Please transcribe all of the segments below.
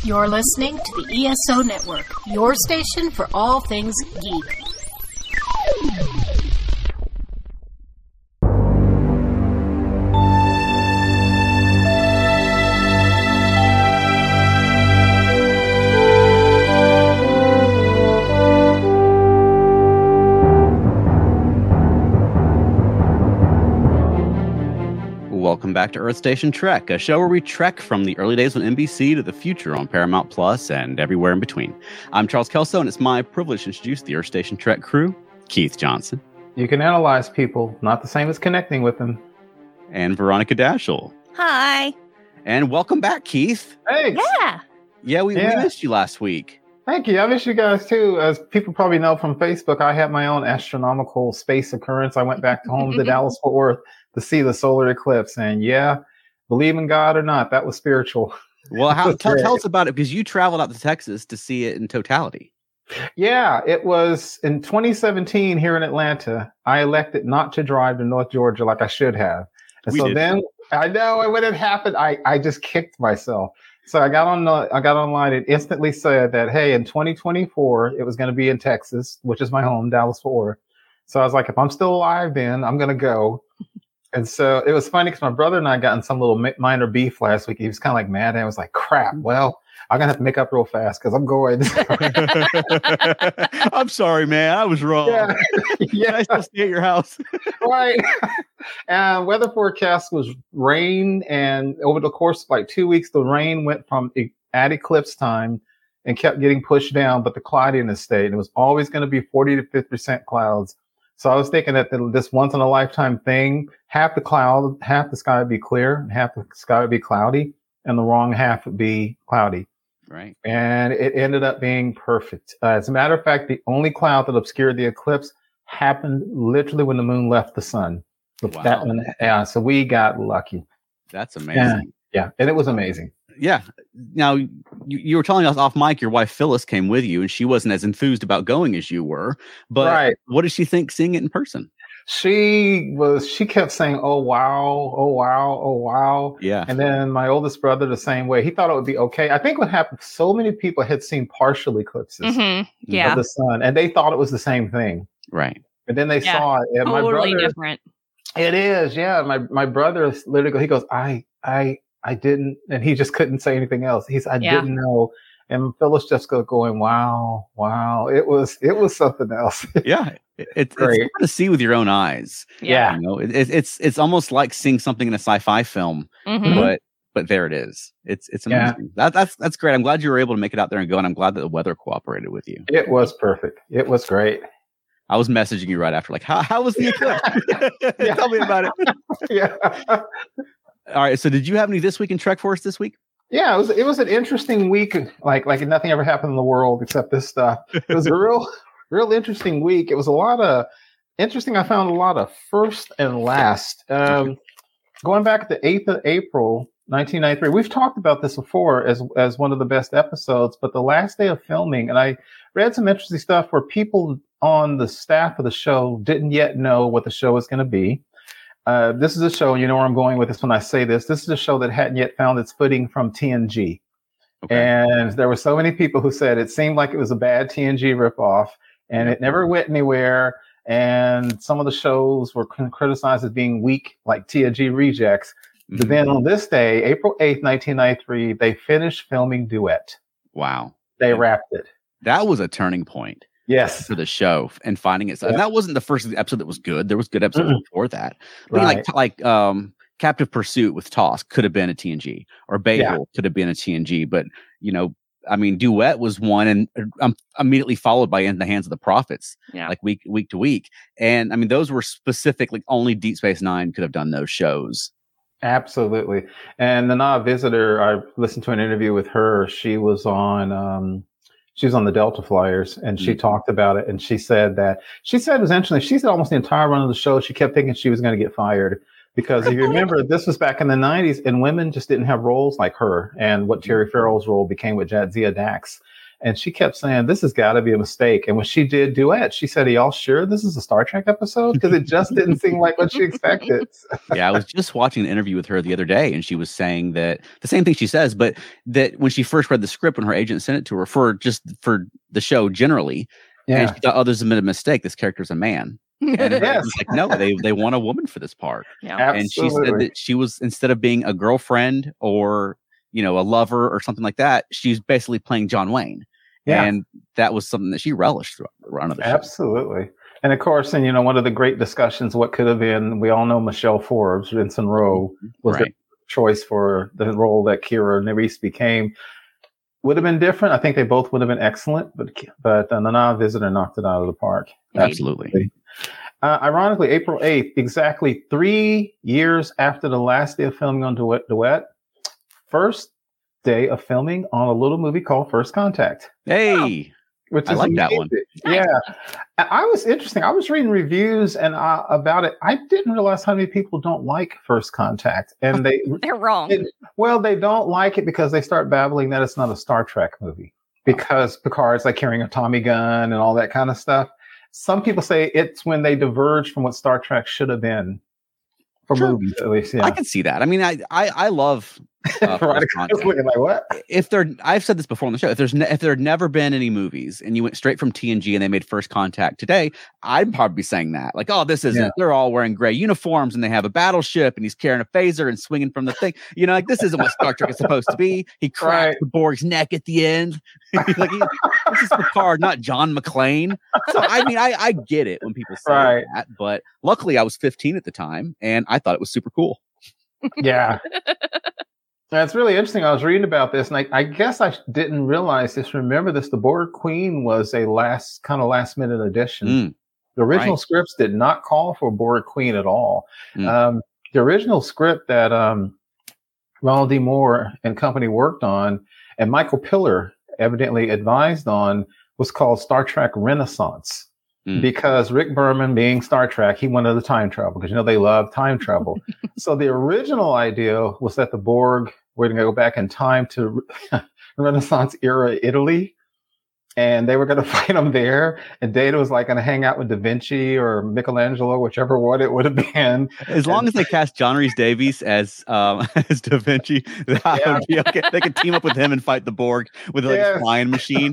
You're listening to the ESO Network, your station for all things geek. Welcome back to Earth Station Trek, a show where we trek from the early days on NBC to the future on Paramount Plus and everywhere in between. I'm Charles Kelso, and it's my privilege to introduce the Earth Station Trek crew, Keith Johnson. You can analyze people, not the same as connecting with them. And Veronica Dashel. Hi. And welcome back, Keith. Thanks. Yeah, we missed you last week. Thank you. I miss you guys too. As people probably know from Facebook, I had my own astronomical space occurrence. I went back home to Dallas-Fort Worth to see the solar eclipse. And yeah, believe in God or not, that was spiritual. Well, tell us about it, because you traveled out to Texas to see it in totality. Yeah, it was in 2017 here in Atlanta. I elected not to drive to North Georgia like I should have. And then I know, and when it happened, I just kicked myself. So I got online and instantly said that, hey, in 2024, it was going to be in Texas, which is my home, Dallas-Fort Worth. So I was like, if I'm still alive, then I'm going to go. And so it was funny because my brother and I got in some little minor beef last week. He was kind of like mad. And I was like, crap. Well, I'm going to have to make up real fast because I'm going. I'm sorry, man. I was wrong. Yeah. I still stay at your house. Right. And weather forecast was rain. And over the course of like 2 weeks, the rain went from at eclipse time and kept getting pushed down, but the cloudiness stayed. It was always going to be 40 to 50% clouds. So I was thinking that this once in a lifetime thing, half the sky would be clear, and half the sky would be cloudy, and the wrong half would be cloudy. Right. And it ended up being perfect. As a matter of fact, the only cloud that obscured the eclipse happened literally when the moon left the sun. Wow. So we got lucky. That's amazing. Yeah. And it was amazing. Yeah. Now, you were telling us off mic, your wife Phyllis came with you, and she wasn't as enthused about going as you were. But What did she think seeing it in person? She kept saying, oh, wow, oh, wow, oh, wow. Yeah. And then my oldest brother, the same way. He thought it would be okay. I think what happened, so many people had seen partial eclipses of the sun, and they thought it was the same thing. Right. But then they saw it. And totally different. It is. Yeah. My brother literally, he goes, I didn't, and he just couldn't say anything else. I didn't know. And Phyllis just going, wow. It was something else. Yeah. It's hard to see with your own eyes. Yeah. You know, it's almost like seeing something in a sci-fi film, but there it is. It's amazing. Yeah. That's great. I'm glad you were able to make it out there and go, and I'm glad that the weather cooperated with you. It was perfect. It was great. I was messaging you right after, like, how was the eclipse? Tell me about it. Yeah. All right. So did you have any This Week in Trek for us this week? Yeah, it was an interesting week. Like nothing ever happened in the world except this stuff. It was a real interesting week. It was a lot of interesting. I found a lot of first and last. Going back to the 8th of April, 1993. We've talked about this before as one of the best episodes, but the last day of filming, and I read some interesting stuff where people on the staff of the show didn't yet know what the show was going to be. This is a show, you know where I'm going with this when I say this. This is a show that hadn't yet found its footing from TNG. Okay. And there were so many people who said it seemed like it was a bad TNG ripoff, and it never went anywhere. And some of the shows were criticized as being weak, like TNG rejects. Mm-hmm. But then on this day, April 8th, 1993, they finished filming Duet. Wow. They wrapped it. That was a turning point. Yes. For the show and finding it. And that wasn't the first episode that was good. There was good episodes before that. I mean, like Captive Pursuit with Tosk could have been a TNG, or Babel could have been a TNG. But, you know, I mean, Duet was one, and immediately followed by In the Hands of the Prophets, like week to week. And I mean, those were specifically only Deep Space Nine could have done those shows. Absolutely. And the Nana Visitor, I listened to an interview with her. She was on the Delta Flyers, and she talked about it. And she said essentially, she said almost the entire run of the show, she kept thinking she was going to get fired. Because if you remember, this was back in the 90s, and women just didn't have roles like her, and what Terry Farrell's role became with Jadzia Dax. And she kept saying, this has got to be a mistake. And when she did duet, she said, are y'all sure this is a Star Trek episode? Because it just didn't seem like what she expected. Yeah, I was just watching an interview with her the other day, and she was saying that the same thing she says, but that when she first read the script, when her agent sent it to her for the show generally, and she thought, oh, there's been a mistake. This character's a man. And it was like, no, they want a woman for this part. Yeah. And she said that she was, instead of being a girlfriend or, a lover or something like that, she's basically playing John Wayne. Yeah. And that was something that she relished throughout the run of the show. Absolutely. And of course, and one of the great discussions, what could have been, we all know Michelle Forbes, Vincent Rowe was the choice for the role that Kira Nerys became. Would have been different. I think they both would have been excellent, but the Nana Visitor knocked it out of the park. Absolutely. Ironically, April 8th, exactly 3 years after the last day of filming on Duet, first day of filming on a little movie called First Contact. Hey, which I is like amazing. that one. Yeah. I was interesting. I was reading reviews and about it. I didn't realize how many people don't like First Contact. And they're wrong. They don't like it because they start babbling that it's not a Star Trek movie. Because Picard's like carrying a Tommy gun and all that kind of stuff. Some people say it's when they diverge from what Star Trek should have been for movies, at least. Yeah. I can see that. I mean, I love like what? I've said this before on the show. If there had never been any movies and you went straight from TNG and they made First Contact today, I'd probably be saying that. Like, oh, this isn't. Yeah. They're all wearing gray uniforms and they have a battleship and he's carrying a phaser and swinging from the thing. Like this isn't what Star Trek is supposed to be. He cracked the Borg's neck at the end. This is Picard, not John McClane. So I mean, I get it when people say that, but luckily I was 15 at the time and I thought it was super cool. Yeah. That's really interesting. I was reading about this, and I guess I didn't realize this. Remember this, the Borg Queen was a last minute addition. The original scripts did not call for Borg Queen at all. The original script that Ronald D. Moore and company worked on, and Michael Piller evidently advised on, was called Star Trek Renaissance. Because Rick Berman, being Star Trek, he wanted the time travel because they love time travel. So the original idea was that the Borg were going to go back in time to Renaissance era Italy, and they were going to fight them there. And Data was like going to hang out with Da Vinci or Michelangelo, whichever one it would have been. As long as they cast John Rhys Davies as Da Vinci, that would be okay. They could team up with him and fight the Borg with a flying machine.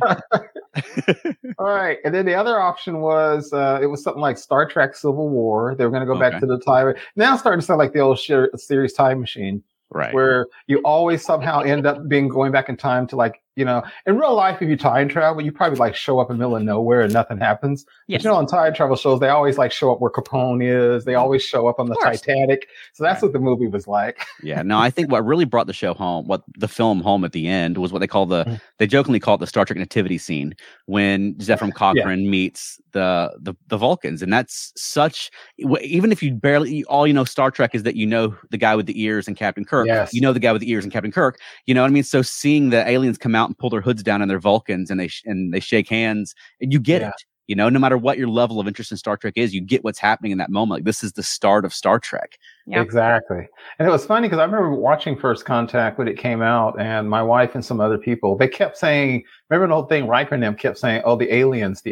All right. And then the other option was it was something like Star Trek Civil War. They were going to go back to the time. Now it's starting to sound like the old series Time Machine. Right. Where you always somehow end up going back in time to in real life, if you time travel, you probably show up in the middle of nowhere and nothing happens. Yes. But on time travel shows, they always show up where Capone is. They always show up on the Titanic. So that's what the movie was like. Yeah. No, I think what really brought the show home, what the film home at the end, was what they call they jokingly call it the Star Trek nativity scene, when Zefram Cochrane meets the Vulcans. And that's even if you barely, all you know Star Trek is that the guy with the ears and Captain Kirk. Yes. The guy with the ears and Captain Kirk. You know what I mean? So seeing the aliens come out and pull their hoods down on their Vulcans and they shake hands, and you get it. No matter what your level of interest in Star Trek is, you get what's happening in that moment. Like, this is the start of Star Trek. Yeah. Exactly. And it was funny because I remember watching First Contact when it came out, and my wife and some other people, they kept saying, remember the whole thing, Riker and them kept saying, oh, the aliens.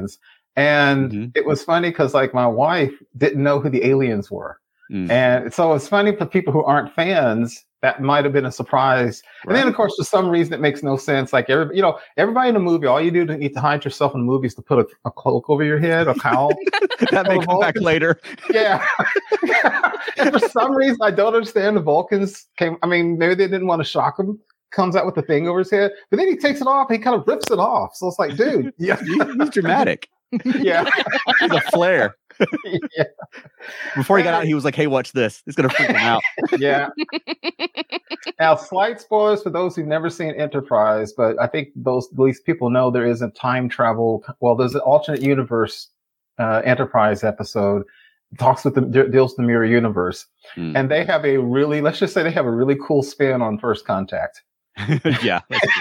And it was funny because my wife didn't know who the aliens were. And so it's funny for people who aren't fans, that might have been a surprise. Right. And then, of course, for some reason, it makes no sense. Like, everybody in the movie, all you do to need to hide yourself in the movie is to put a cloak over your head, a cowl. That may come back later. Yeah. And for some reason, I don't understand the Vulcans maybe they didn't want to shock him. Comes out with the thing over his head, but then he takes it off. He kind of rips it off. So it's like, dude, he's dramatic. Yeah. He's a flare. Yeah. Before he got out, he was like, hey, watch this. It's going to freak him out. Yeah. Now, slight spoilers for those who've never seen Enterprise, but I think at least people know there is a time travel. Well, there's an alternate universe Enterprise episode. Deals with the mirror universe. And they have let's just say they have a really cool spin on First Contact. Yeah.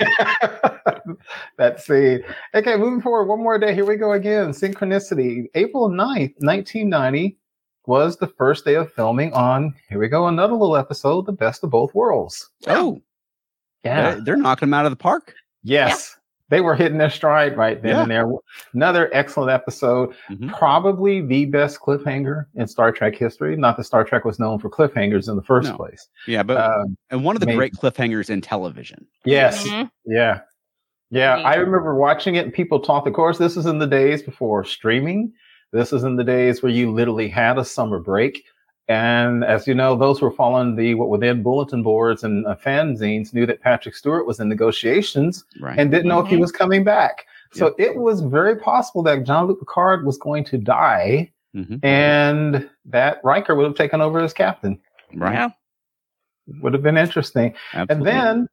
Let's see. Okay, moving forward one more day. Here we go again. Synchronicity. April 9th, 1990 was the first day of filming on, here we go, another little episode, The Best of Both Worlds. Oh. Yeah. They're knocking them out of the park. Yes. They were hitting their stride right then and there. Another excellent episode. Probably the best cliffhanger in Star Trek history. Not that Star Trek was known for cliffhangers in the first place. Yeah, but and one of the great cliffhangers in television. Yes. Yeah. I remember watching it and people talked. Of course, this is in the days before streaming. This is in the days where you literally had a summer break. And as you know, those who were following what were then bulletin boards and fanzines knew that Patrick Stewart was in negotiations and didn't know if he was coming back. So it was very possible that Jean-Luc Picard was going to die and that Riker would have taken over as captain. Right. Yeah. Would have been interesting. Absolutely. And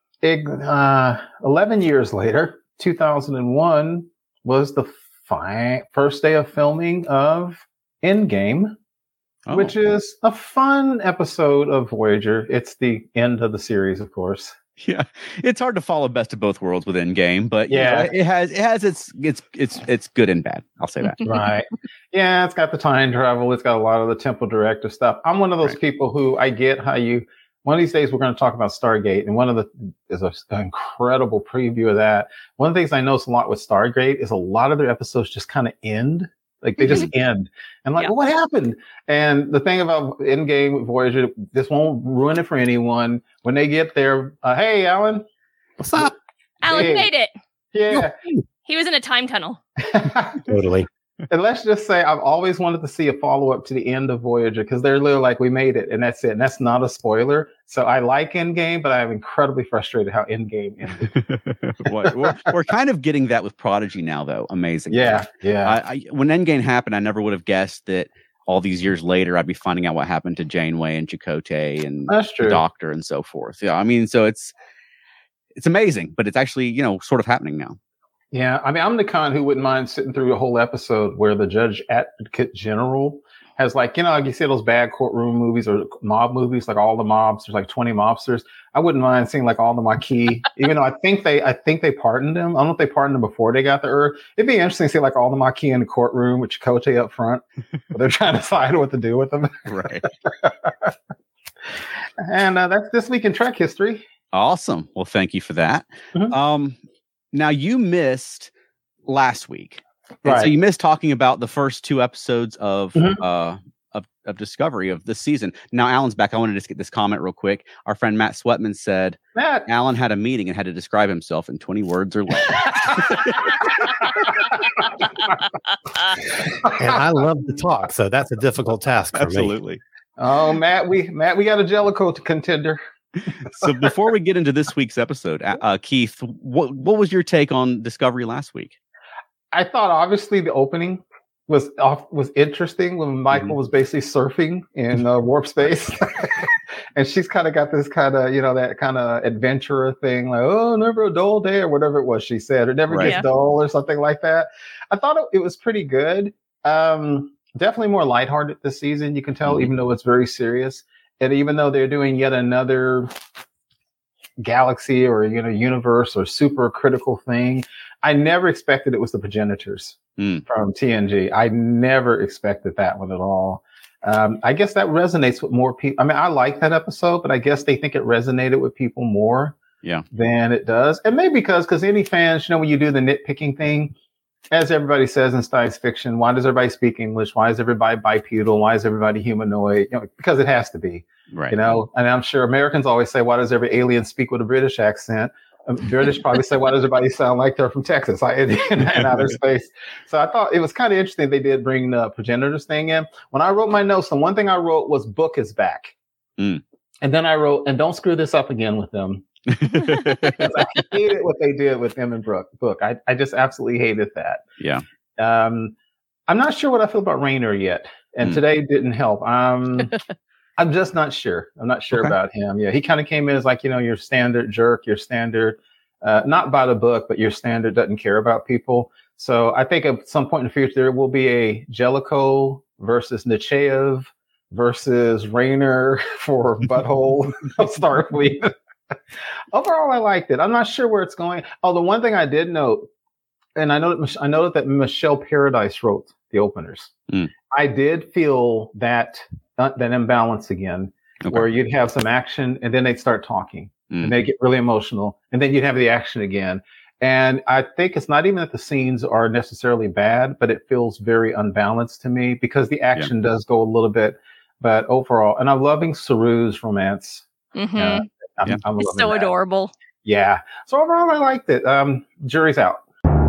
then 11 years later, 2001 was the first day of filming of Endgame. Which is a fun episode of Voyager. It's the end of the series, of course. Yeah, it's hard to follow Best of Both Worlds with Endgame, but yeah, it has its good and bad. I'll say that. Right. Yeah, it's got the time travel. It's got a lot of the Temple Directive stuff. I'm one of those people who I get how you. One of these days we're going to talk about Stargate, and one of the is an incredible preview of that. One of the things I notice a lot with Stargate is a lot of their episodes just kind of end. Like they just end. And like, well, what happened? And the thing about Endgame Voyager, this won't ruin it for anyone. When they get there, hey, Alan. What's up? Alan made it. Yeah. He was in a time tunnel. Totally. And let's just say I've always wanted to see a follow-up to the end of Voyager because they're literally like, we made it, and that's it. And that's not a spoiler. So I like Endgame, but I'm incredibly frustrated how Endgame ended. we're kind of getting that with Prodigy now, though. Amazing. Yeah. When Endgame happened, I never would have guessed that all these years later, I'd be finding out what happened to Janeway and Chakotay and the Doctor and so forth. Yeah, I mean, so it's amazing, but it's actually, sort of happening now. Yeah, I mean, I'm the kind who wouldn't mind sitting through a whole episode where the Judge Advocate General has like you see those bad courtroom movies or mob movies, like all the mobs, there's like 20 mobsters. I wouldn't mind seeing like all the Maquis, even though I think they pardoned them. I don't know if they pardoned them before they got the Earth. It'd be interesting to see like all the Maquis in the courtroom with Chakotay up front, but they're trying to decide what to do with them. Right. And that's this week in Trek history. Awesome. Well, thank you for that. Now you missed last week, right? So you missed talking about the first 2 episodes of Discovery of this season. Now Alan's back. I wanted to just get this comment real quick. Our friend Matt Sweatman said Alan had a meeting and had to describe himself in 20 words or less. And I love to talk, so that's a difficult task for me. Oh, Matt, we got a Jellicoe contender. So before we get into this week's episode, Keith, what was your take on Discovery last week? I thought obviously the opening was interesting when Michael was basically surfing in warp space, and she's kind of got this kind of that kind of adventurer thing, like never a dull day or whatever it was she said, or never gets dull or something like that. I thought it was pretty good. Definitely more lighthearted this season. You can tell, even though it's very serious. And even though they're doing yet another galaxy or universe or super critical thing, I never expected it was the progenitors from TNG. I never expected that one at all. I guess that resonates with more people. I mean, I like that episode, but I guess they think it resonated with people more than it does. And maybe because any fans, when you do the nitpicking thing, as everybody says in science fiction, why does everybody speak English? Why is everybody bipedal? Why is everybody humanoid? Because it has to be, right. And I'm sure Americans always say, why does every alien speak with a British accent? British probably say, why does everybody sound like they're from Texas in outer space? So I thought it was kind of interesting. They did bring the progenitors thing in. When I wrote my notes, the one thing I wrote was Book is back. And then I wrote, and don't screw this up again with them. I hated what they did with him and Book. I just absolutely hated that. Yeah. I'm not sure what I feel about Rayner yet, and today didn't help. I'm just not sure. I'm not sure about him. Yeah, he kind of came in as like your standard jerk, your standard, not by the book, but your standard doesn't care about people. So I think at some point in the future there will be a Jellicoe versus Nechayev versus Rayner for Butthole of Starfleet. Overall, I liked it. I'm not sure where it's going. Oh, the one thing I did note, and I noted that Michelle Paradise wrote the openers. I did feel that imbalance again, where you'd have some action and then they'd start talking and they'd get really emotional, and then you'd have the action again. And I think it's not even that the scenes are necessarily bad, but it feels very unbalanced to me because the action does go a little bit. But overall, and I'm loving Saru's romance. Mm-hmm. I'm it's so adorable. Yeah. So overall, I liked it. Jury's out.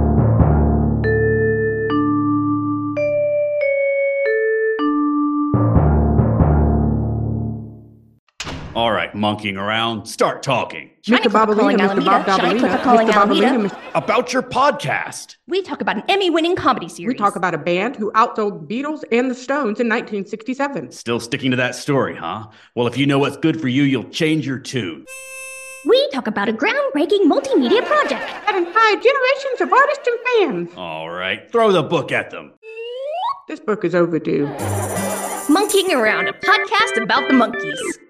All right, monkeying around, start talking. Mr. Babalina, Mr. Bob Dabalina, Mr. Babalina. About your podcast. We talk about an Emmy-winning comedy series. We talk about a band who outsold the Beatles and the Stones in 1967. Still sticking to that story, huh? Well, if you know what's good for you, you'll change your tune. We talk about a groundbreaking multimedia project that inspired generations of artists and fans. All right, throw the book at them. This book is overdue. Monkeying Around, a podcast about the monkeys.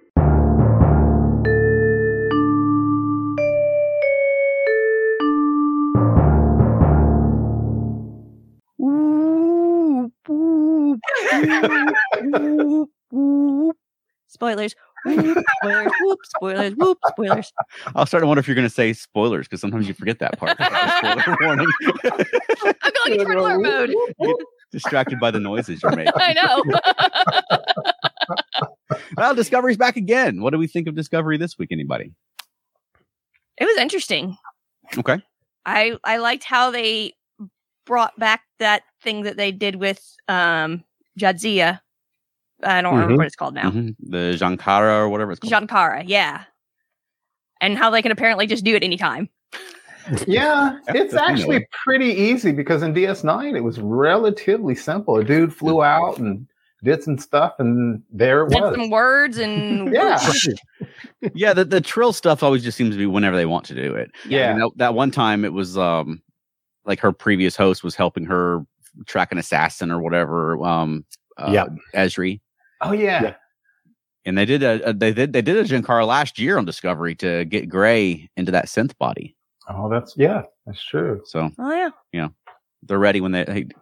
Spoilers. Spoilers. Whoop. Spoilers. Whoop. Spoilers. I was starting to wonder if you're going to say spoilers because sometimes you forget that part. Spoiler warning. I'm going into alert mode. Get distracted by the noises you're making. I know. Well, Discovery's back again. What do we think of Discovery this week? Anybody? It was interesting. Okay. I liked how they brought back that thing that they did with Jadzia. I don't remember what it's called now. Mm-hmm. The Jankara or whatever it's called. Jankara, yeah. And how they can apparently just do it anytime. Yeah, it's actually pretty easy because in DS9 it was relatively simple. A dude flew out and did some stuff, and there it was. Some words and yeah. The Trill stuff always just seems to be whenever they want to do it. Yeah, I mean, that one time it was like her previous host was helping her track an assassin or whatever. Esri. Oh yeah. And they did a Jankara last year on Discovery to get Gray into that synth body. Oh, that's true. So, yeah, they're ready when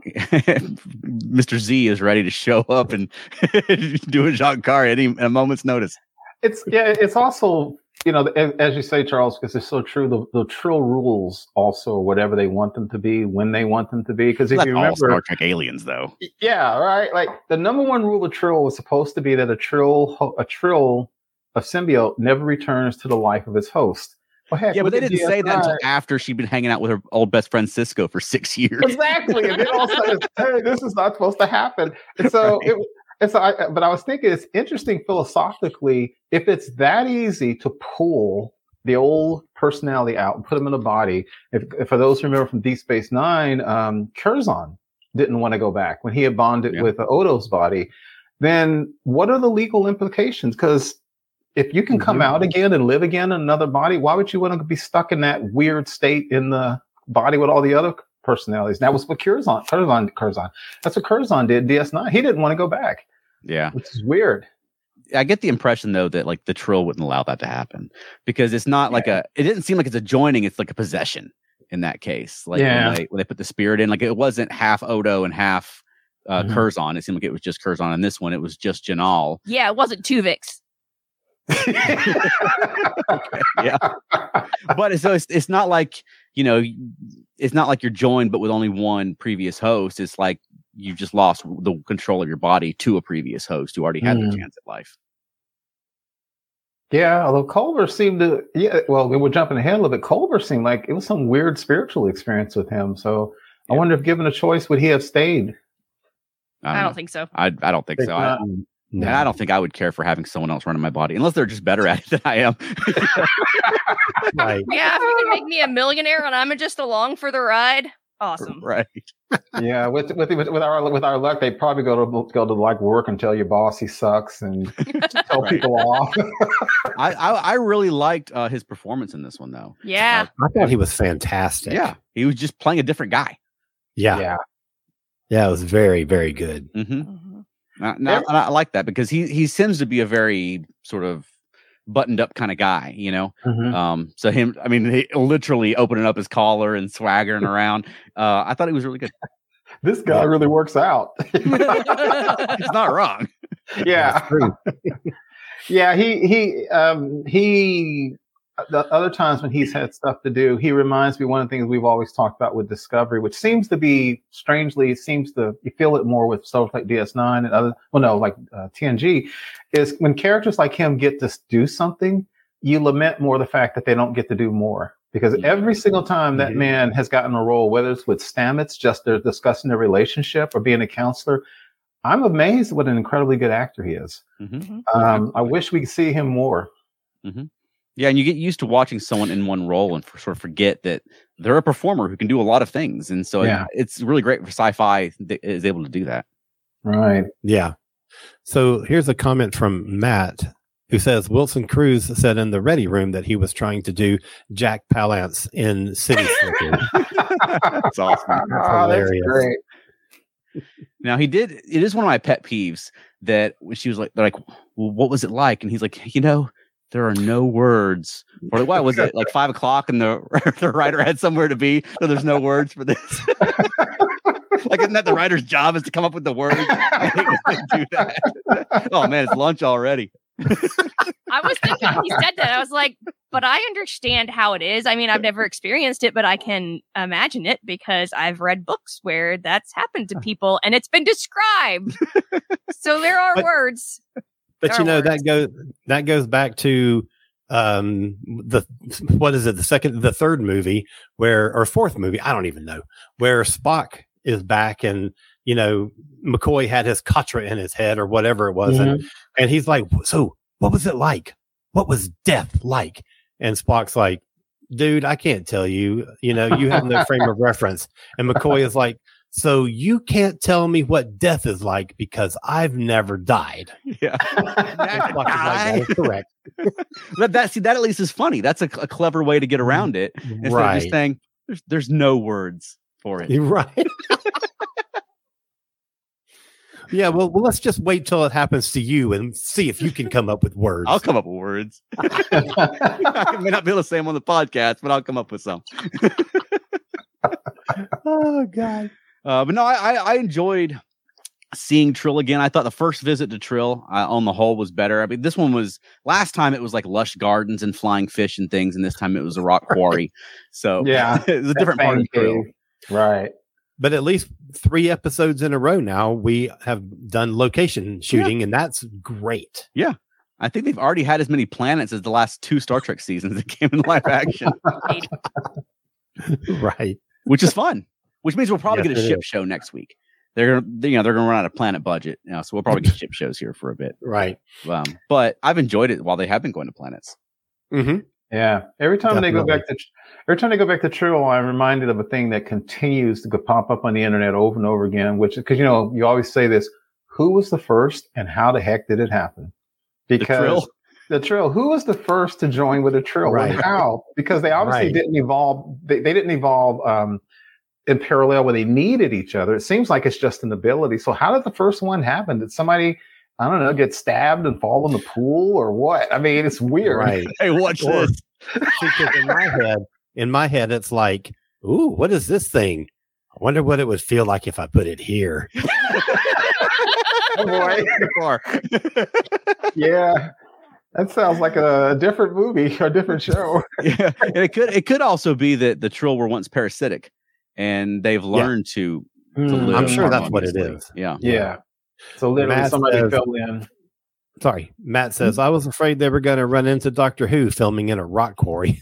Mr. Z is ready to show up and do a Jankara at a moment's notice. It's also, as you say, Charles, because it's so true. The Trill rules also whatever they want them to be when they want them to be. Because if you remember, all Star Trek aliens, though. Yeah, right. Like the number one rule of Trill was supposed to be that a Trill of symbiote never returns to the life of its host. Well, heck, but they didn't say that until after she'd been hanging out with her old best friend Cisco for 6 years. Exactly, and then all of a sudden, hey, this is not supposed to happen. And so but I was thinking it's interesting philosophically, if it's that easy to pull the old personality out and put them in a body. If for those who remember from Deep Space Nine, Curzon didn't want to go back when he had bonded with Odo's body. Then what are the legal implications? Because if you can come out again and live again in another body, why would you want to be stuck in that weird state in the body with all the other personalities? That was what Curzon. That's what Curzon did. DS9. He didn't want to go back. Yeah, which is weird. I get the impression though that like the Trill wouldn't allow that to happen because it's not like it didn't seem like it's a joining. It's like a possession in that case. Like when they put the spirit in, like it wasn't half Odo and half Curzon. It seemed like it was just Curzon. And this one, it was just Janal. Yeah, it wasn't Tuvix. Yeah, but so it's not like it's not like you're joined but with only one previous host. It's like you just lost the control of your body to a previous host who already had their chance at life. Yeah, although Culber seemed to we're jumping ahead a little bit. Culber seemed like it was some weird spiritual experience with him. So I wonder if given a choice, would he have stayed? I don't think so. I don't think so. No. I don't think I would care for having someone else running my body unless they're just better at it than I am. Right. Yeah, if you can make me a millionaire and I'm just along for the ride, awesome. Right. Yeah, with our luck, they probably go to like work and tell your boss he sucks and tell people off. I really liked his performance in this one though. Yeah, I thought he was fantastic. Yeah, he was just playing a different guy. Yeah, it was very, very good. I like that because he seems to be a very sort of buttoned up kind of guy, So he literally opening up his collar and swaggering around. I thought he was really good. This guy really works out. He's not wrong. Yeah. Yeah. He the other times when he's had stuff to do, he reminds me one of the things we've always talked about with Discovery, which seems to be strangely, you feel it more with stuff like DS9 and other, TNG, is when characters like him get to do something, you lament more the fact that they don't get to do more. Because every single time that man has gotten a role, whether it's with Stamets, just they're discussing their relationship or being a counselor, I'm amazed what an incredibly good actor he is. I wish we could see him more. Yeah, and you get used to watching someone in one role and sort of forget that they're a performer who can do a lot of things. And so it's really great for sci-fi that is able to do that. Right. Yeah. So here's a comment from Matt, who says Wilson Cruz said in the Ready Room that he was trying to do Jack Palance in City Slickers. That's awesome. That's hilarious. That's great. Now it is one of my pet peeves that when she was like, they're like, well, what was it like? And he's like, there are no words. Or what was it, like 5 o'clock and the writer had somewhere to be, so there's no words for this. Like, isn't that the writer's job is to come up with the words? I hate when they do that. Oh man, it's lunch already. I was thinking when he said that, I was like, but I understand how it is. I mean, I've never experienced it, but I can imagine it because I've read books where that's happened to people and it's been described. So there are words. But that goes back to the third movie or fourth movie, I don't even know, where Spock is back and McCoy had his katra in his head or whatever it was, and he's like, so what was it like? What was death like? And Spock's like, dude, I can't tell you. You have no frame of reference. And McCoy is like, so you can't tell me what death is like because I've never died. Yeah. That is correct. that at least is funny. That's a clever way to get around it. Instead of just saying there's no words for it. You're right. Yeah, well, let's just wait till it happens to you and see if you can come up with words. I'll come up with words. I may not be able to say them on the podcast, but I'll come up with some. Oh, God. But no, I enjoyed seeing Trill again. I thought the first visit to Trill on the whole was better. I mean, this one was, last time it was like lush gardens and flying fish and things, and this time it was a rock quarry. So yeah, it was a different part of Trill. Right. But at least 3 episodes in a row now, we have done location shooting, and that's great. Yeah. I think they've already had as many planets as the last 2 Star Trek seasons that came in live action. Right. Which is fun. Which means we'll probably get a ship show next week. They're gonna run out of planet budget now, so we'll probably get ship shows here for a bit. Right. But I've enjoyed it while they have been going to planets. Mm-hmm. Yeah. Every time they go back to Trill, I'm reminded of a thing that continues to pop up on the internet over and over again, which is because you always say this: who was the first, and how the heck did it happen? Because the Trill, who was the first to join with a Trill? Right. And how? Because they obviously didn't evolve. They didn't evolve in parallel where they needed each other. It seems like it's just an ability. So how did the first one happen? Did somebody, I don't know, get stabbed and fall in the pool or what? I mean, it's weird. Right. Hey, watch this. Because in my head, it's like, ooh, what is this thing? I wonder what it would feel like if I put it here. Oh boy. Yeah. That sounds like a different movie or a different show. Yeah. And it could also be that the Trill were once parasitic and they've learned to live. I'm sure that's what it is. Yeah. Yeah. So literally somebody fell in. Sorry, Matt says, I was afraid they were going to run into Doctor Who filming in a rock quarry.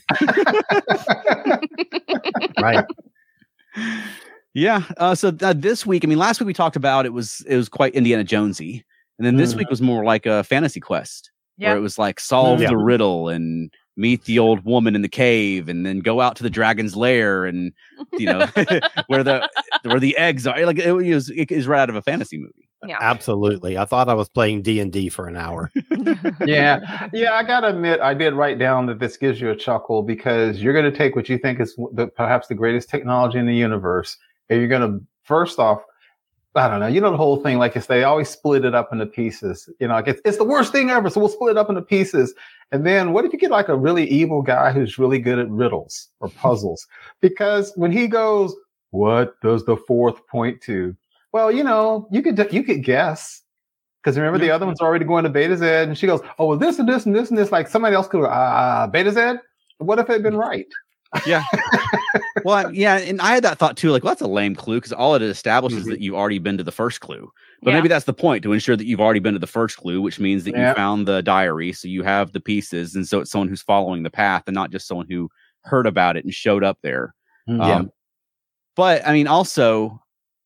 Right. Yeah. So this week, I mean, last week we talked about it was quite Indiana Jonesy. And then this week was more like a fantasy quest where it was like solve the riddle and meet the old woman in the cave and then go out to the dragon's lair and, where the eggs are. Like it is right out of a fantasy movie. Yeah. Absolutely. I thought I was playing D&D for an hour. Yeah. I gotta admit, I did write down that this gives you a chuckle because you're going to take what you think is perhaps the greatest technology in the universe, and you're going to, first off, I don't know, the whole thing, like they always split it up into pieces. Like it's the worst thing ever, so we'll split it up into pieces. And then what if you get like a really evil guy who's really good at riddles or puzzles? Because when he goes, what does the fourth point to? Well, you could guess, because remember the other one's already going to Beta Z, and she goes, oh, well, this and this and this and this. Like somebody else could go, Beta Z. What if it had been right? Yeah. Well, yeah, and I had that thought too. Like, well, that's a lame clue because all it establishes is that you've already been to the first clue. But maybe that's the point, to ensure that you've already been to the first clue, which means that you found the diary, so you have the pieces, and so it's someone who's following the path and not just someone who heard about it and showed up there. But I mean, also,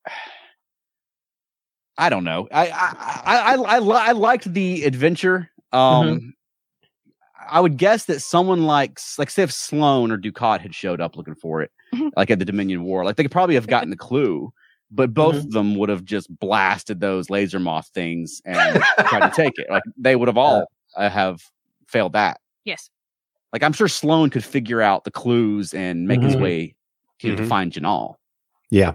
I don't know. I liked the adventure. I would guess that someone like say if Sloane or Ducat had showed up looking for it, like at the Dominion War, like they could probably have gotten the clue, but both of them would have just blasted those laser moth things and tried to take it. Like they would have all have failed that. Yes. Like I'm sure Sloane could figure out the clues and make his way to find Janal. Yeah.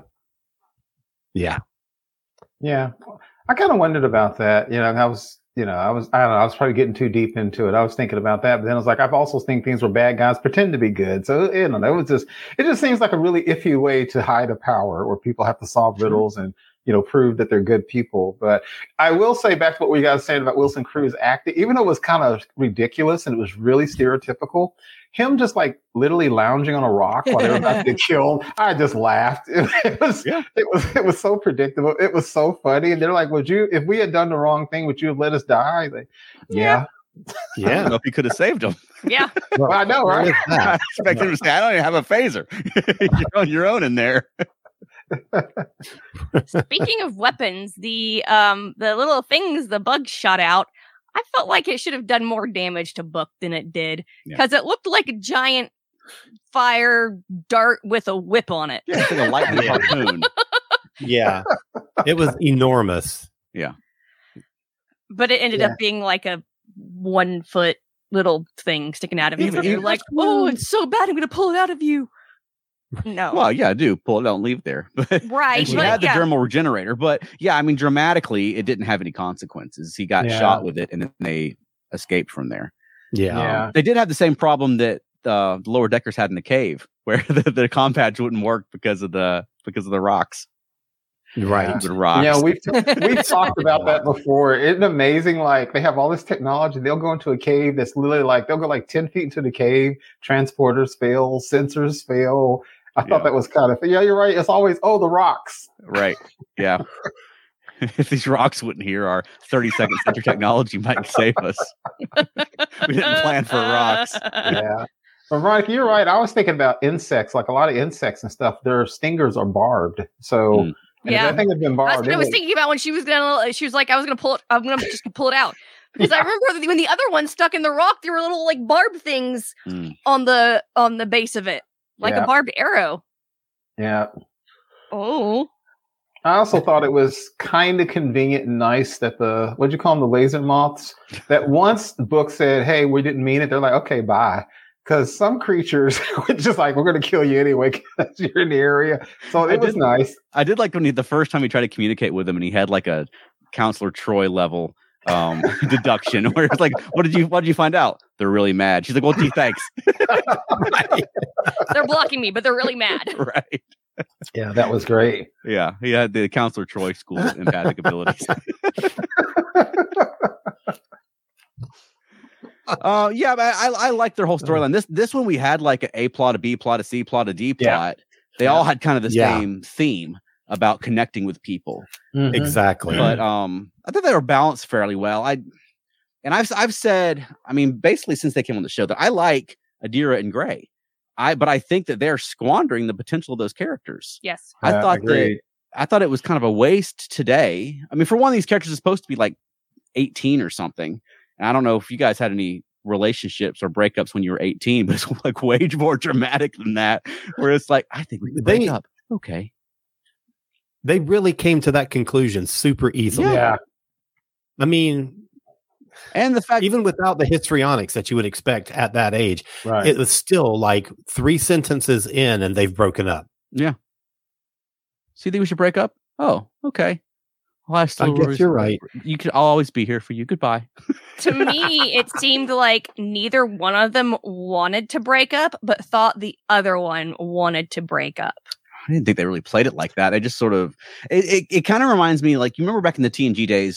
I kind of wondered about that. I don't know, I was probably getting too deep into it. I was thinking about that, but then I was like, I've also seen things where bad guys pretend to be good. So, it just seems like a really iffy way to hide a power where people have to solve riddles and, prove that they're good people. But I will say back to what we guys saying about Wilson Cruz acting, even though it was kind of ridiculous and it was really stereotypical, him just like literally lounging on a rock while they were about to get killed. I just laughed. It was so predictable. It was so funny. And they're like, if we had done the wrong thing, would you have let us die? Like, yeah. I don't know if he could have saved him. Yeah. Well, I know, right? I expect him to say, I don't even have a phaser. You're on your own in there. Speaking of weapons, the little things the bugs shot out, I felt like it should have done more damage to Book than it did, because it looked like a giant fire dart with a whip on it. Yeah, it's like a lightning harpoon. Yeah, it was enormous. Yeah, but it ended up being like a 1 foot little thing sticking out of it. You're like, oh, it's so bad, I'm going to pull it out of you. No. Well, yeah, I do pull it out and leave there. Right. And she had the dermal regenerator, but yeah, I mean, dramatically, it didn't have any consequences. He got shot with it, and then they escaped from there. Yeah. They did have the same problem that the lower deckers had in the cave, where the comm patch wouldn't work because of the rocks. Right. The rocks. Yeah, we've talked about that before. Isn't it amazing? Like, they have all this technology. They'll go into a cave that's literally like, they'll go like 10 feet into the cave. Transporters fail, sensors fail. I thought that was kind of, you're right. It's always, the rocks. Right. Yeah. If these rocks wouldn't hear our 32nd century technology might save us. We didn't plan for rocks. Yeah. But Veronica, you're right. I was thinking about insects, like a lot of insects and stuff. Their stingers are barbed. So I think it's been barbed. That's what I was thinking about when she was like, I was gonna pull it. I'm gonna just pull it out. Because I remember when the other one stuck in the rock, there were little like barbed things on the base of it. Like a barbed arrow. Yeah. Oh. I also thought it was kind of convenient and nice that what'd you call them, the laser moths? That once the book said, hey, we didn't mean it, they're like, okay, bye. Because some creatures were just like, we're going to kill you anyway because you're in the area. So it was nice. I did like when the first time he tried to communicate with him and he had like a Counselor Troy level deduction where it's like, what did you find out? They're really mad. She's like, well, gee, thanks. Right. They're blocking me, but they're really mad. Right. Yeah, that was great. Yeah, he had the Counselor Troy school empathic abilities. But I like their whole storyline. This one we had like a plot, a B plot, a C plot, a D plot. They all had kind of the same theme about connecting with people. Mm-hmm. Exactly. But I thought they were balanced fairly well. I've said, I mean, basically since they came on the show that I like Adira and Gray. But I think that they're squandering the potential of those characters. Yes. I thought it was kind of a waste today. I mean, for one, these characters are supposed to be like 18 or something. And I don't know if you guys had any relationships or breakups when you were 18, but it's like way more dramatic than that, where it's like, I think we can break up. Okay. They really came to that conclusion super easily. Yeah. I mean, and the fact, even without the histrionics that you would expect at that age, it was still like 3 sentences in and they've broken up. Yeah. So you think we should break up? Oh, okay. Well, I guess you're right. I'll always be here for you. Goodbye. To me, it seemed like neither one of them wanted to break up, but thought the other one wanted to break up. I didn't think they really played it like that. They just sort of, it kind of reminds me, like, you remember back in the TNG days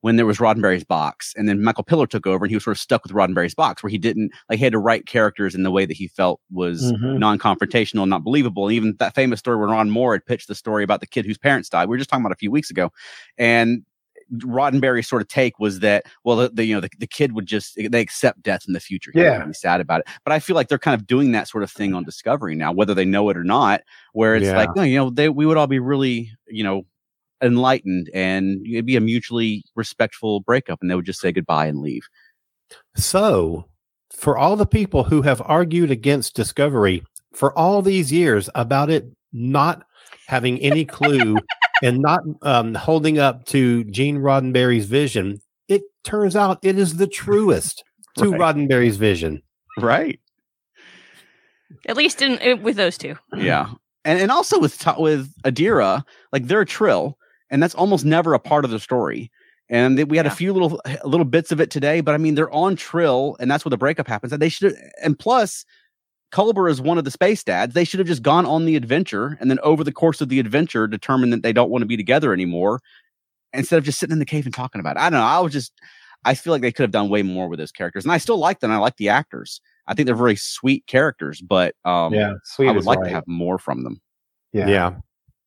when there was Roddenberry's box, and then Michael Piller took over, and he was sort of stuck with Roddenberry's box, where he didn't he had to write characters in the way that he felt was non-confrontational, not believable. And even that famous story where Ron Moore had pitched the story about the kid whose parents died. We were just talking about a few weeks ago, and Roddenberry's sort of take was that, well, the kid would just, they accept death in the future. He would be sad about it. But I feel like they're kind of doing that sort of thing on Discovery now, whether they know it or not, where it's like, we would all be really, enlightened, and it'd be a mutually respectful breakup, and they would just say goodbye and leave. So for all the people who have argued against Discovery for all these years about it not having any clue and not holding up to Gene Roddenberry's vision, it turns out it is the truest to Roddenberry's vision. Right. At least with those two. Yeah. And also with Adira, like, they're a Trill, and that's almost never a part of the story. And we had a few little bits of it today, but I mean, they're on Trill, and that's where the breakup happens. And they should, and plus, Culber is one of the space dads. They should have just gone on the adventure, and then over the course of the adventure, determined that they don't want to be together anymore, instead of just sitting in the cave and talking about it. I don't know. I feel like they could have done way more with those characters, and I still like them. I like the actors. I think they're very sweet characters, but sweet, I would like to have more from them. Yeah.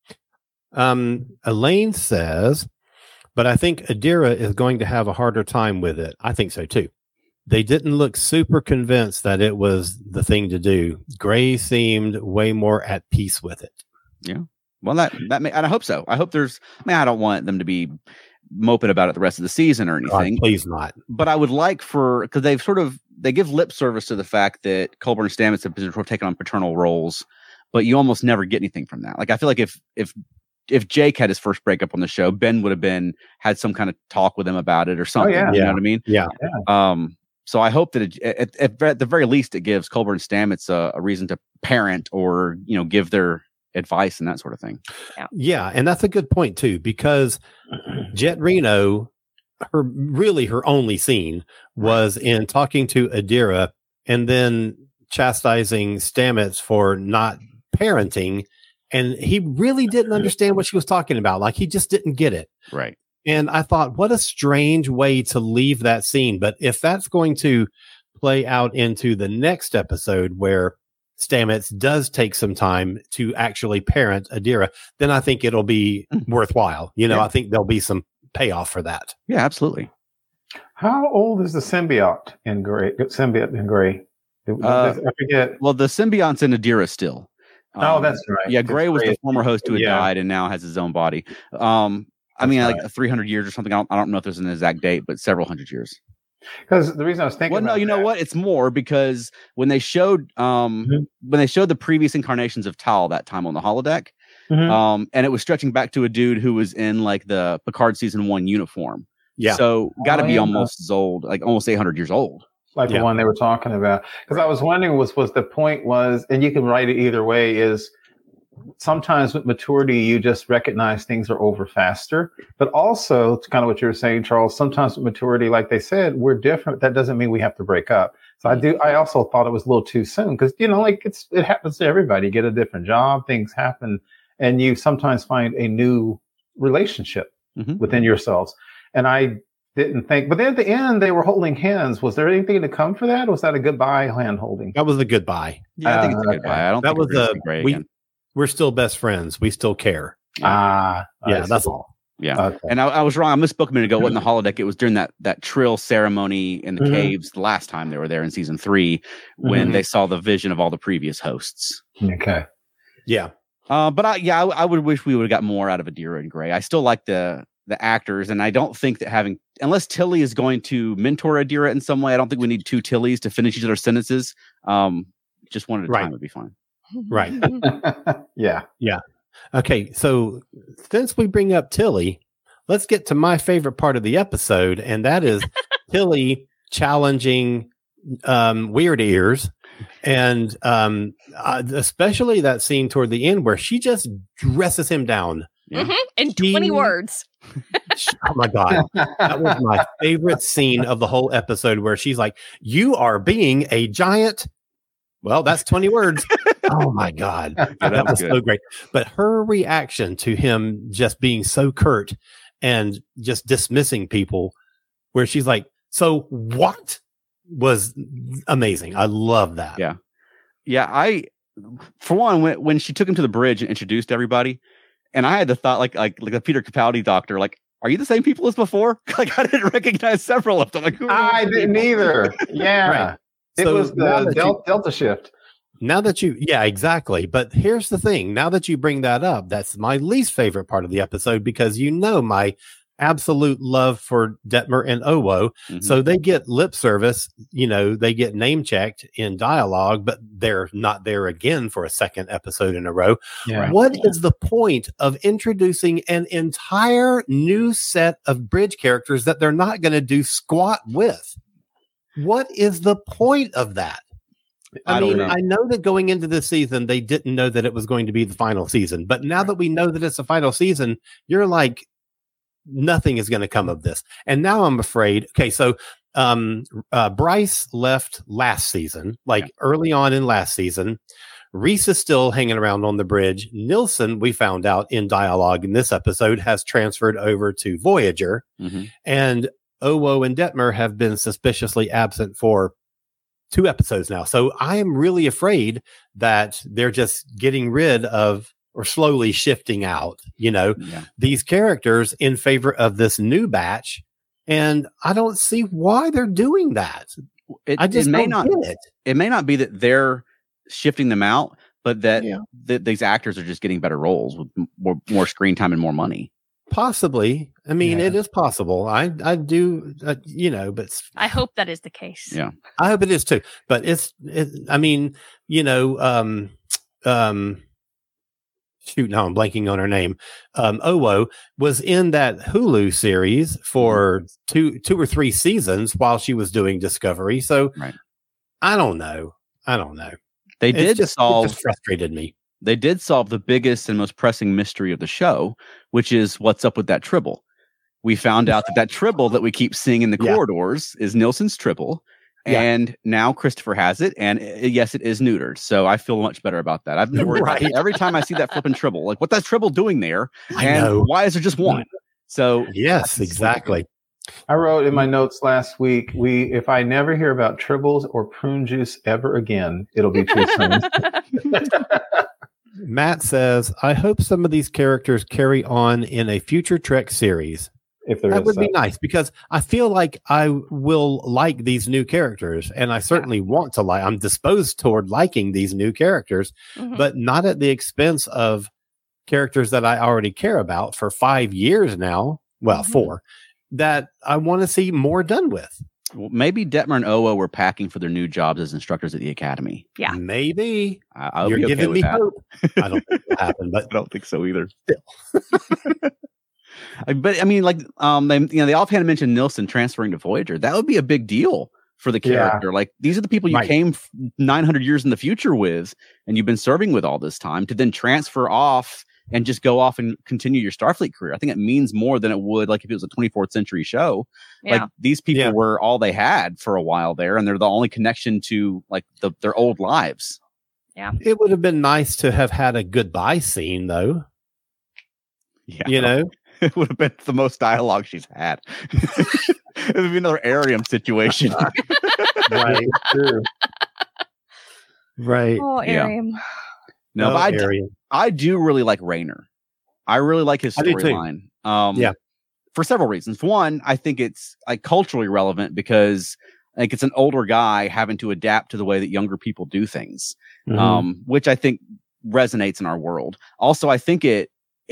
Elaine says, but I think Adira is going to have a harder time with it. I think so too. They didn't look super convinced that it was the thing to do. Gray seemed way more at peace with it. Yeah. Well, that and I hope so. I hope I don't want them to be moping about it the rest of the season or anything. Please not. But I would like because they give lip service to the fact that Culber and Stamets have been taken on paternal roles, but you almost never get anything from that. Like, I feel like if Jake had his first breakup on the show, Ben would have had some kind of talk with him about it or something. You know what I mean? Yeah. So I hope that at the very least, it gives Culber and Stamets a reason to parent or, give their advice and that sort of thing. Yeah. And that's a good point too, because Jet Reno, her only scene was in talking to Adira and then chastising Stamets for not parenting. And he really didn't understand what she was talking about. Like, he just didn't get it. Right. And I thought, what a strange way to leave that scene. But if that's going to play out into the next episode where Stamets does take some time to actually parent Adira, then I think it'll be worthwhile. I think there'll be some payoff for that. Yeah, absolutely. How old is the symbiote in Gray? I forget. Well, the symbiote's in Adira still. That's right. Yeah, Gray was the former host who had died and now has his own body. Like 300 years or something. I don't know if there's an exact date, but several hundred years. Because the reason I was thinking, well, no, you know what? It's more because when they showed the previous incarnations of Tal that time on the holodeck, and it was stretching back to a dude who was in like the Picard season 1 uniform. Yeah, so got to be almost as old, like almost 800 years old. Like the one they were talking about. Because I was wondering was the point was, and you can write it either way, is sometimes with maturity, you just recognize things are over faster. But also, it's kind of what you were saying, Charles, sometimes with maturity, like they said, we're different. That doesn't mean we have to break up. So I also thought it was a little too soon because, it happens to everybody. You get a different job, things happen, and you sometimes find a new relationship within yourselves. And I didn't think, but then at the end they were holding hands. Was there anything to come for that? Or was that a goodbye hand holding? That was a goodbye. Yeah, I think it's a goodbye. I don't think it was we're still best friends. We still care. That's all. Yeah. Okay. And I was wrong. I misspoke a minute ago. It wasn't the holodeck. It was during that Trill ceremony in the caves the last time they were there in season 3 when they saw the vision of all the previous hosts. Okay. Yeah. But I would wish we would have got more out of Adira and Gray. I still like the actors, and I don't think that unless Tilly is going to mentor Adira in some way, I don't think we need 2 Tillys to finish each other's sentences. Just one at a time would be fine. Right. Yeah. Okay, so since we bring up Tilly, let's get to my favorite part of the episode, and that is Tilly challenging Weird Ears, and especially that scene toward the end where she just dresses him down. Yeah. In 20 words. Oh my God. That was my favorite scene of the whole episode where she's like, "You are being a giant." Well, that's 20 words. Oh my God. That was so great. But her reaction to him just being so curt and just dismissing people, where she's like, so what, was amazing. I love that. Yeah. For one, when she took him to the bridge and introduced everybody, and I had the thought, like a Peter Capaldi doctor, like, are you the same people as before? Like, I didn't recognize several of them. Like, I didn't either. Yeah. Right. It was the Delta shift. Now that exactly. But here's the thing. Now that you bring that up, that's my least favorite part of the episode, because my absolute love for Detmer and Owo. Mm-hmm. So they get lip service, they get name checked in dialogue, but they're not there again for a second episode in a row. Yeah. What is the point of introducing an entire new set of bridge characters that they're not going to do squat with? What is the point of that? I mean, I know that going into this season, they didn't know that it was going to be the final season, but now that we know that it's the final season, you're like, nothing is going to come of this. And now I'm afraid. Okay. So, Bryce left last season, early on in last season. Reese is still hanging around on the bridge. Nilsson, we found out in dialogue in this episode, has transferred over to Voyager. Mm-hmm. And Owo and Detmer have been suspiciously absent for 2 episodes now. So I am really afraid that they're just getting rid of, or slowly shifting out, these characters in favor of this new batch. And I don't see why they're doing that. It may not be that they're shifting them out, but that these actors are just getting better roles with more screen time and more money. Possibly. I mean, it is possible. I do, but I hope that is the case. Yeah. I hope it is too. But shoot, now I'm blanking on her name. Owo was in that Hulu series for 2 or 3 seasons while she was doing Discovery. So I don't know. It just frustrated me. They did solve the biggest and most pressing mystery of the show, which is what's up with that Tribble. We found out that Tribble that we keep seeing in the corridors is Nilsson's Tribble. And now Christopher has it, and yes, it is neutered. So I feel much better about that. I've been worried about it. Every time I see that flipping Tribble, like, what that Tribble doing there? I know. Why is there just one? So yes, exactly. I wrote in my notes last week, if I never hear about Tribbles or prune juice ever again, it'll be too soon. Matt says, I hope some of these characters carry on in a future Trek series. If there that would be nice, because I feel like I will like these new characters, and I certainly want to I'm disposed toward liking these new characters, but not at the expense of characters that I already care about for 5 years now. Well, 4 that I want to see more done with. Well, maybe Detmer and Owo were packing for their new jobs as instructors at the academy. Yeah, maybe. You're giving me hope. I don't think it'll happen, but I don't think so either. Still. But I mean, they offhand mentioned Nilsson transferring to Voyager. That would be a big deal for the character. Like, these are the people you came 900 years in the future with, and you've been serving with all this time, to then transfer off and just go off and continue your Starfleet career. I think it means more than it would like if it was a 24th century show. Yeah. Like, these people were all they had for a while there, and they're the only connection to their old lives. Yeah, it would have been nice to have had a goodbye scene, though. Yeah, it would have been the most dialogue she's had. It would be another Arium situation. Right. True. Right. Oh, Arium. Yeah. No, but I do really like Rayner. I really like his storyline. For several reasons. One, I think it's culturally relevant because it's an older guy having to adapt to the way that younger people do things, which I think resonates in our world. Also, I think it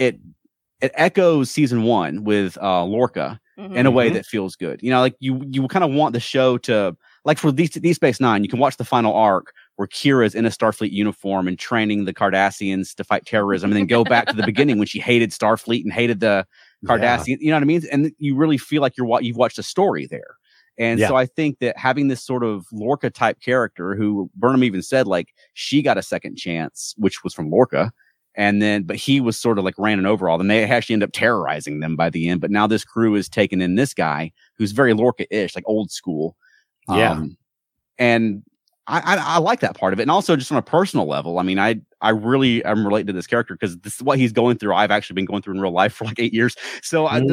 echoes season 1 with Lorca in a way that feels good. You kind of want the show to, for Deep Space Nine, you can watch the final arc where Kira's in a Starfleet uniform and training the Cardassians to fight terrorism, and then go back to the beginning when she hated Starfleet and hated the Cardassians. You know what I mean? And you really feel like you've watched a story there. And so I think that having this sort of Lorca type character, who Burnham even said she got a second chance, which was from Lorca. But he was sort of ran an overall, and they actually end up terrorizing them by the end. But now this crew is taking in this guy who's very Lorca-ish, old school. And I like that part of it, and also just on a personal level. I mean, I really am related to this character because this is what he's going through. I've actually been going through in real life for like 8 years. So I've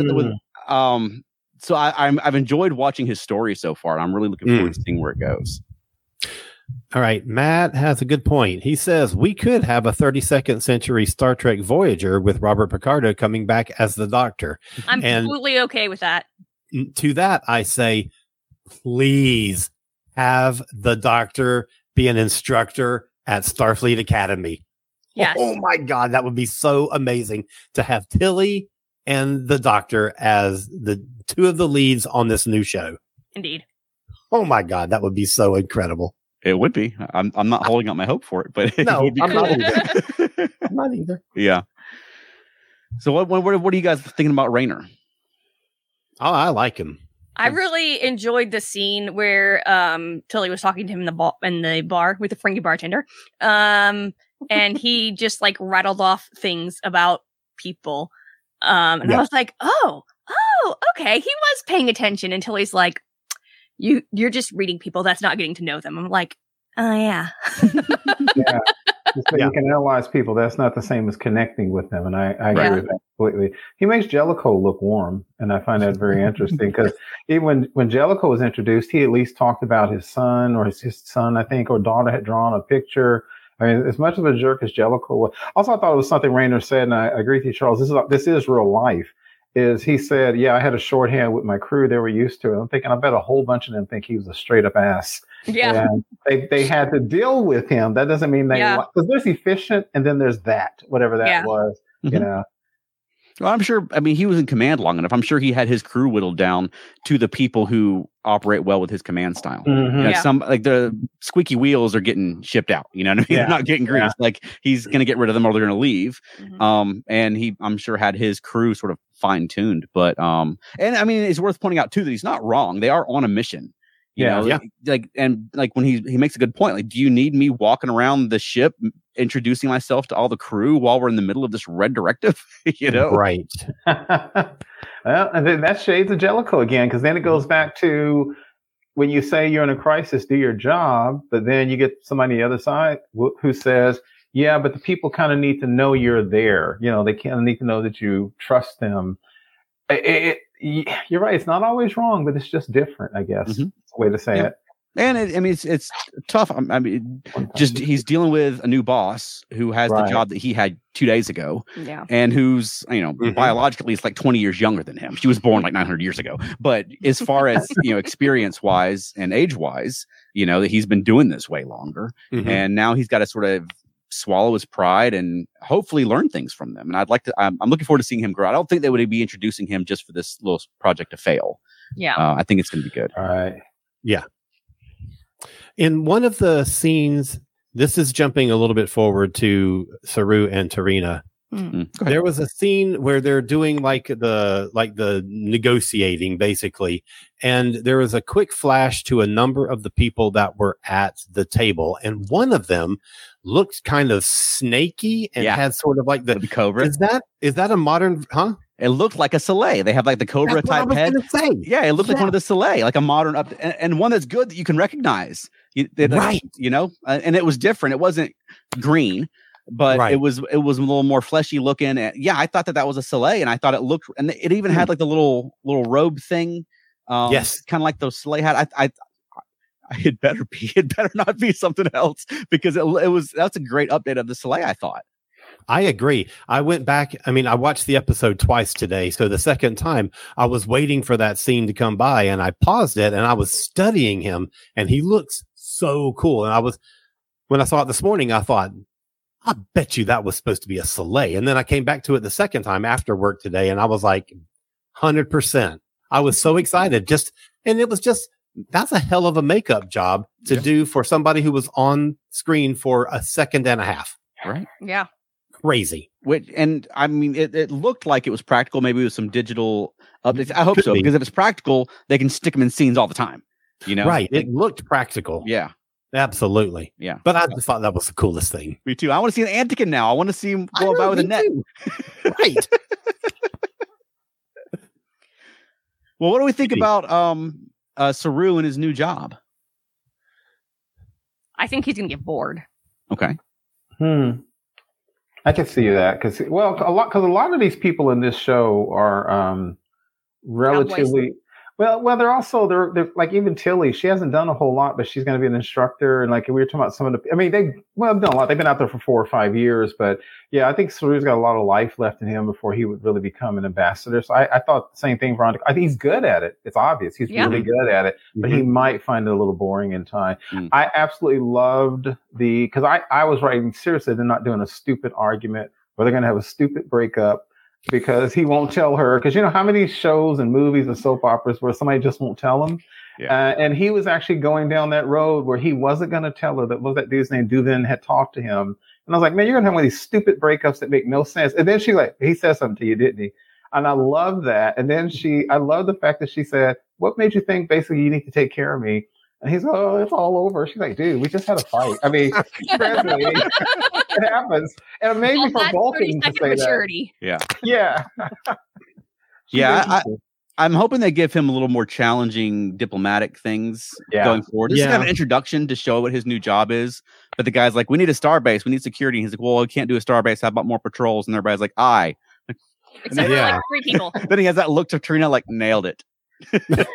enjoyed watching his story so far, and I'm really looking forward to seeing where it goes. All right, Matt has a good point. He says we could have a 32nd century Star Trek Voyager with Robert Picardo coming back as the Doctor. I'm completely okay with that. To that, I say, please have the Doctor be an instructor at Starfleet Academy. Yes. Oh my God, that would be so amazing to have Tilly and the Doctor as the two of the leads on this new show. Indeed. Oh my God, that would be so incredible. It would be. I'm not holding out my hope for it, but no, it would be I'm cool. not either. I'm not either. Yeah. So what are you guys thinking about Rayner? Oh, I like him. I really enjoyed the scene where Tilly was talking to him in the bar with the Frankie bartender, and he just like rattled off things about people, and I was like, oh, okay, he was paying attention until he's like, you're just reading people. That's not getting to know them. I'm like, oh yeah. Yeah. You can analyze people. That's not the same as connecting with them. And I agree with that completely. He makes Jellicoe look warm. And I find that very interesting because even when Jellicoe was introduced, he at least talked about his son or his son, I think, or daughter had drawn a picture. I mean, as much of a jerk as Jellicoe was. Also, I thought it was something Rayner said, and I agree with you, Charles. This is real life. Is he said, yeah, I had a shorthand with my crew. They were used to it. I'm thinking, I bet a whole bunch of them think he was a straight up ass. Yeah. And they had to deal with him. That doesn't mean because there's efficient and then there's that, whatever that was, you know. Well, I'm sure, I mean, he was in command long enough. I'm sure he had his crew whittled down to the people who operate well with his command style. Mm-hmm. You know, some like the squeaky wheels are getting shipped out, you know what I mean? Yeah. They're not getting greased. Like he's going to get rid of them or they're going to leave. Mm-hmm. And I'm sure had his crew sort of fine tuned, but, and I mean, it's worth pointing out too, that he's not wrong. They are on a mission. You know, like when he makes a good point, like, do you need me walking around the ship introducing myself to all the crew while we're in the middle of this red directive? You know, right? Well, and then that shades of Jellicoe again, because then it goes back to when you say you're in a crisis, do your job, but then you get somebody on the other side who says, yeah, but the people kind of need to know you're there. You know, they kind of need to know that you trust them. You're right. It's not always wrong, but it's just different, I guess. Mm-hmm. That's the way to say it. And it's tough. I mean, just he's dealing with a new boss who has the job that he had 2 days ago, and who's biologically it's like 20 years younger than him. She was born like 900 years ago, but as far as experience wise and age wise, that he's been doing this way longer, and now he's got to sort of swallow his pride and hopefully learn things from them. And I'm looking forward to seeing him grow. I don't think they would be introducing him just for this little project to fail. Yeah, I think it's going to be good. All right. Yeah. In one of the scenes, this is jumping a little bit forward to Saru and Tarina. There was a scene where they're doing like the negotiating basically, and there was a quick flash to a number of the people that were at the table, and one of them looked kind of snaky and had sort of like the cobra. Is that a modern? Huh? It looked like a Soleil. They have like the Cobra type head. Yeah, it looked like one of the Soleil, like a modern and one that's good that you can recognize. Right. And it was different. It wasn't green, but it was a little more fleshy looking. And I thought that was a Soleil, and I thought it looked, and it even had like the little robe thing. Yes, kind of like those Soleil had. It better not be something else, because that's a great update of the Soleil, I thought. I agree. I went back. I mean, I watched the episode twice today. So the second time I was waiting for that scene to come by, and I paused it and I was studying him, and he looks so cool. And when I saw it this morning, I thought, I bet you that was supposed to be a Soleil. And then I came back to it the second time after work today, and I was like, 100%. I was so excited. That's a hell of a makeup job to do for somebody who was on screen for a second and a half. Right. Yeah. Crazy. And I mean, it looked like it was practical, maybe with some digital updates. I hope so, because if it's practical, they can stick them in scenes all the time. Right? It looked practical. Yeah, absolutely. Yeah, but I just thought that was the coolest thing. Me too. I want to see an Antikin now. I want to see him go about with a net. Right. Well, what do we think about Saru and his new job? I think he's going to get bored. Okay. I can see that because a lot of these people in this show are relatively well. They're also they're like even Tilly. She hasn't done a whole lot, but she's going to be an instructor. And like we were talking about some of the. I mean, they've done a lot. They've been out there for 4 or 5 years, but yeah, I think Saru's got a lot of life left in him before he would really become an ambassador. So I thought the same thing. Veronica. I think he's good at it. It's obvious he's really good at it, but he might find it a little boring in time. I absolutely loved because I was writing seriously. They're not doing a stupid argument or they're going to have a stupid breakup. Because he won't tell her. Because you know how many shows and movies and soap operas where somebody just won't tell him. Yeah. And he was actually going down that road where he wasn't going to tell her that dude's name Duvin had talked to him. And I was like, man, you're going to have one of these stupid breakups that make no sense. And then she he said something to you, didn't he? And I love that. And then I love the fact that she said, what made you think basically you need to take care of me? And he's like, oh, it's all over. She's like, dude, we just had a fight. I mean, it happens. And maybe for Vulcan to say maturity. That. Yeah. I'm hoping they give him a little more challenging diplomatic things going forward. This is kind of an introduction to show what his new job is. But the guy's like, we need a starbase. We need security. And he's like, well, we can't do a starbase. How about more patrols? And everybody's like, Except for like 3 people. Then he has that look to Trina like, nailed it. But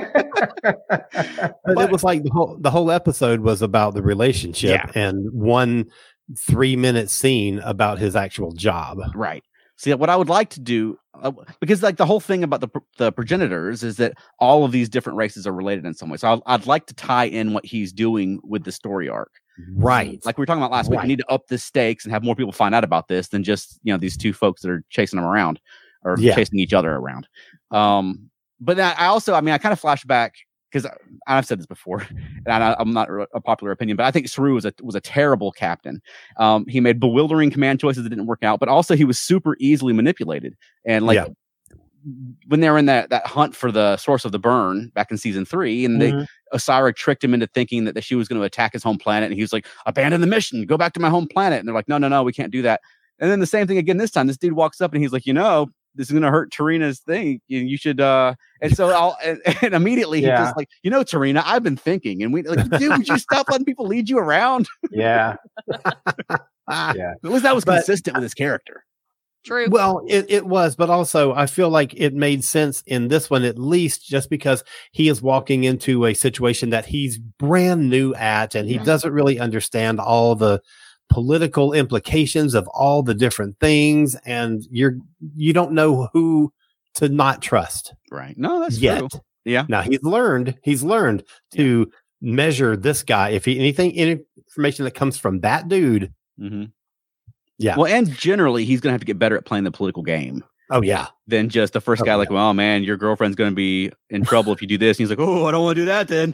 it was like the whole episode was about the relationship and 1 3-minute scene about his actual job. Right. See, what I would like to do, because like the whole thing about the progenitors is that all of these different races are related in some way. So I'd like to tie in what he's doing with the story arc. Right. Like we were talking about last week, we need to up the stakes and have more people find out about this than just, these 2 folks that are chasing them around or chasing each other around. But I kind of flash back because I've said this before, and I'm not a popular opinion, but I think Saru was a terrible captain. He made bewildering command choices that didn't work out, but also he was super easily manipulated. And when they were in that hunt for the source of the burn back in season 3, and Osyraa tricked him into thinking that she was going to attack his home planet, and he was like, abandon the mission, go back to my home planet. And they're like, no, we can't do that. And then the same thing again this time. This dude walks up and he's like, this is going to hurt Tarina's thing. You should, and so and immediately he's just like, Tarina, I've been thinking, and we like, dude, would you stop letting people lead you around? Yeah. At least that was consistent with his character. True. Well, it was, but also I feel like it made sense in this one, at least just because he is walking into a situation that he's brand new at, and he doesn't really understand all the political implications of all the different things, and you don't know who to not trust. Right. No, that's true. Yeah. Now he's learned to measure this guy. If any information that comes from that dude. Mm-hmm. Yeah. Well, and generally he's going to have to get better at playing the political game. Oh yeah. Than just the first guy like, well, man, your girlfriend's going to be in trouble if you do this. And he's like, oh, I don't want to do that then.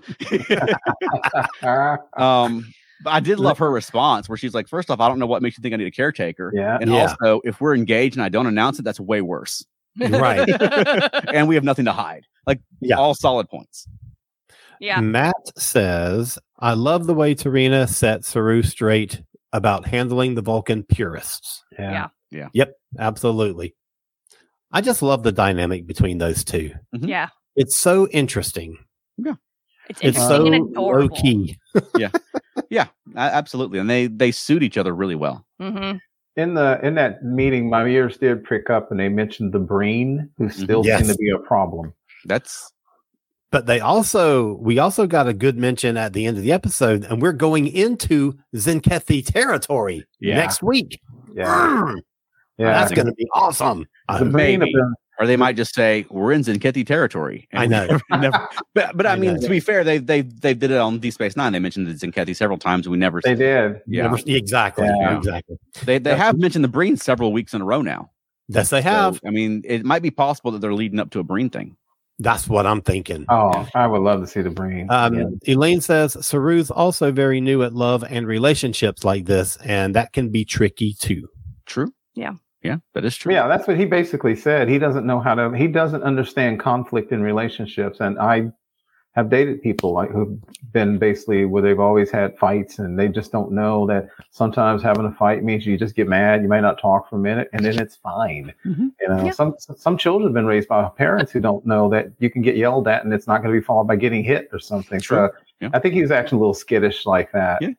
But I did love her response where she's like, first off, I don't know what makes you think I need a caretaker. Yeah. And also, if we're engaged and I don't announce it, that's way worse. Right. And we have nothing to hide. Like, all solid points. Yeah. Matt says, I love the way Tarina set Saru straight about handling the Vulcan purists. Yeah. Yep. Absolutely. I just love the dynamic between those two. Mm-hmm. Yeah. It's so interesting. Yeah. It's so and adorable. low key. Yeah, absolutely, and they suit each other really well. Mm-hmm. In that meeting, my ears did prick up, and they mentioned the Breen, who still seem to be a problem. But we also got a good mention at the end of the episode, and we're going into Zenkethi territory next week. Yeah, that's going to be awesome. Maybe. Or they might just say, we're in Zenkethi territory. I know. But I mean, to be fair, they did it on Deep Space Nine. They mentioned the Zenkethi several times. We never. They did. Yeah. Exactly. They have mentioned the Breen several weeks in a row now. Yes, they have. So, I mean, it might be possible that they're leading up to a Breen thing. That's what I'm thinking. Oh, I would love to see the Breen. Elaine says, Saru's also very new at love and relationships like this, and that can be tricky too. True. Yeah. Yeah, that is true. Yeah, that's what he basically said. He doesn't understand conflict in relationships. And I have dated people who've been basically where they've always had fights, and they just don't know that sometimes having a fight means you just get mad. You may not talk for a minute, and then it's fine. Mm-hmm. Some children have been raised by parents who don't know that you can get yelled at and it's not going to be followed by getting hit or something. True. So I think he was actually a little skittish like that. Yeah.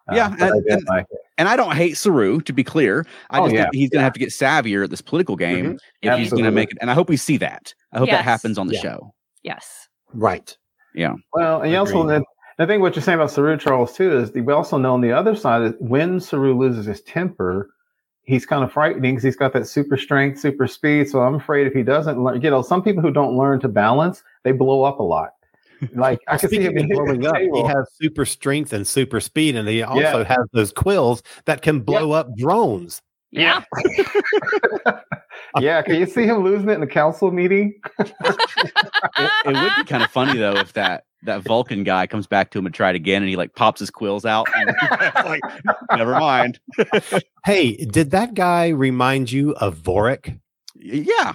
And I don't hate Saru, to be clear. I just think he's going to have to get savvier at this political game if he's going to make it. And I hope we see that. I hope that happens on the show. Yes. Right. Yeah. Well, and you also, the thing what you're saying about Saru, Charles, too, is we also know on the other side that when Saru loses his temper, he's kind of frightening because he's got that super strength, super speed. So I'm afraid if he doesn't learn, some people who don't learn to balance, they blow up a lot. Like I can see him blowing up. He has super strength and super speed, and he also has those quills that can blow up drones. Yeah. Yeah. Can you see him losing it in the council meeting? It would be kind of funny though if that Vulcan guy comes back to him and try it again, and he like pops his quills out. And like, never mind. Hey, did that guy remind you of Vorik? Yeah,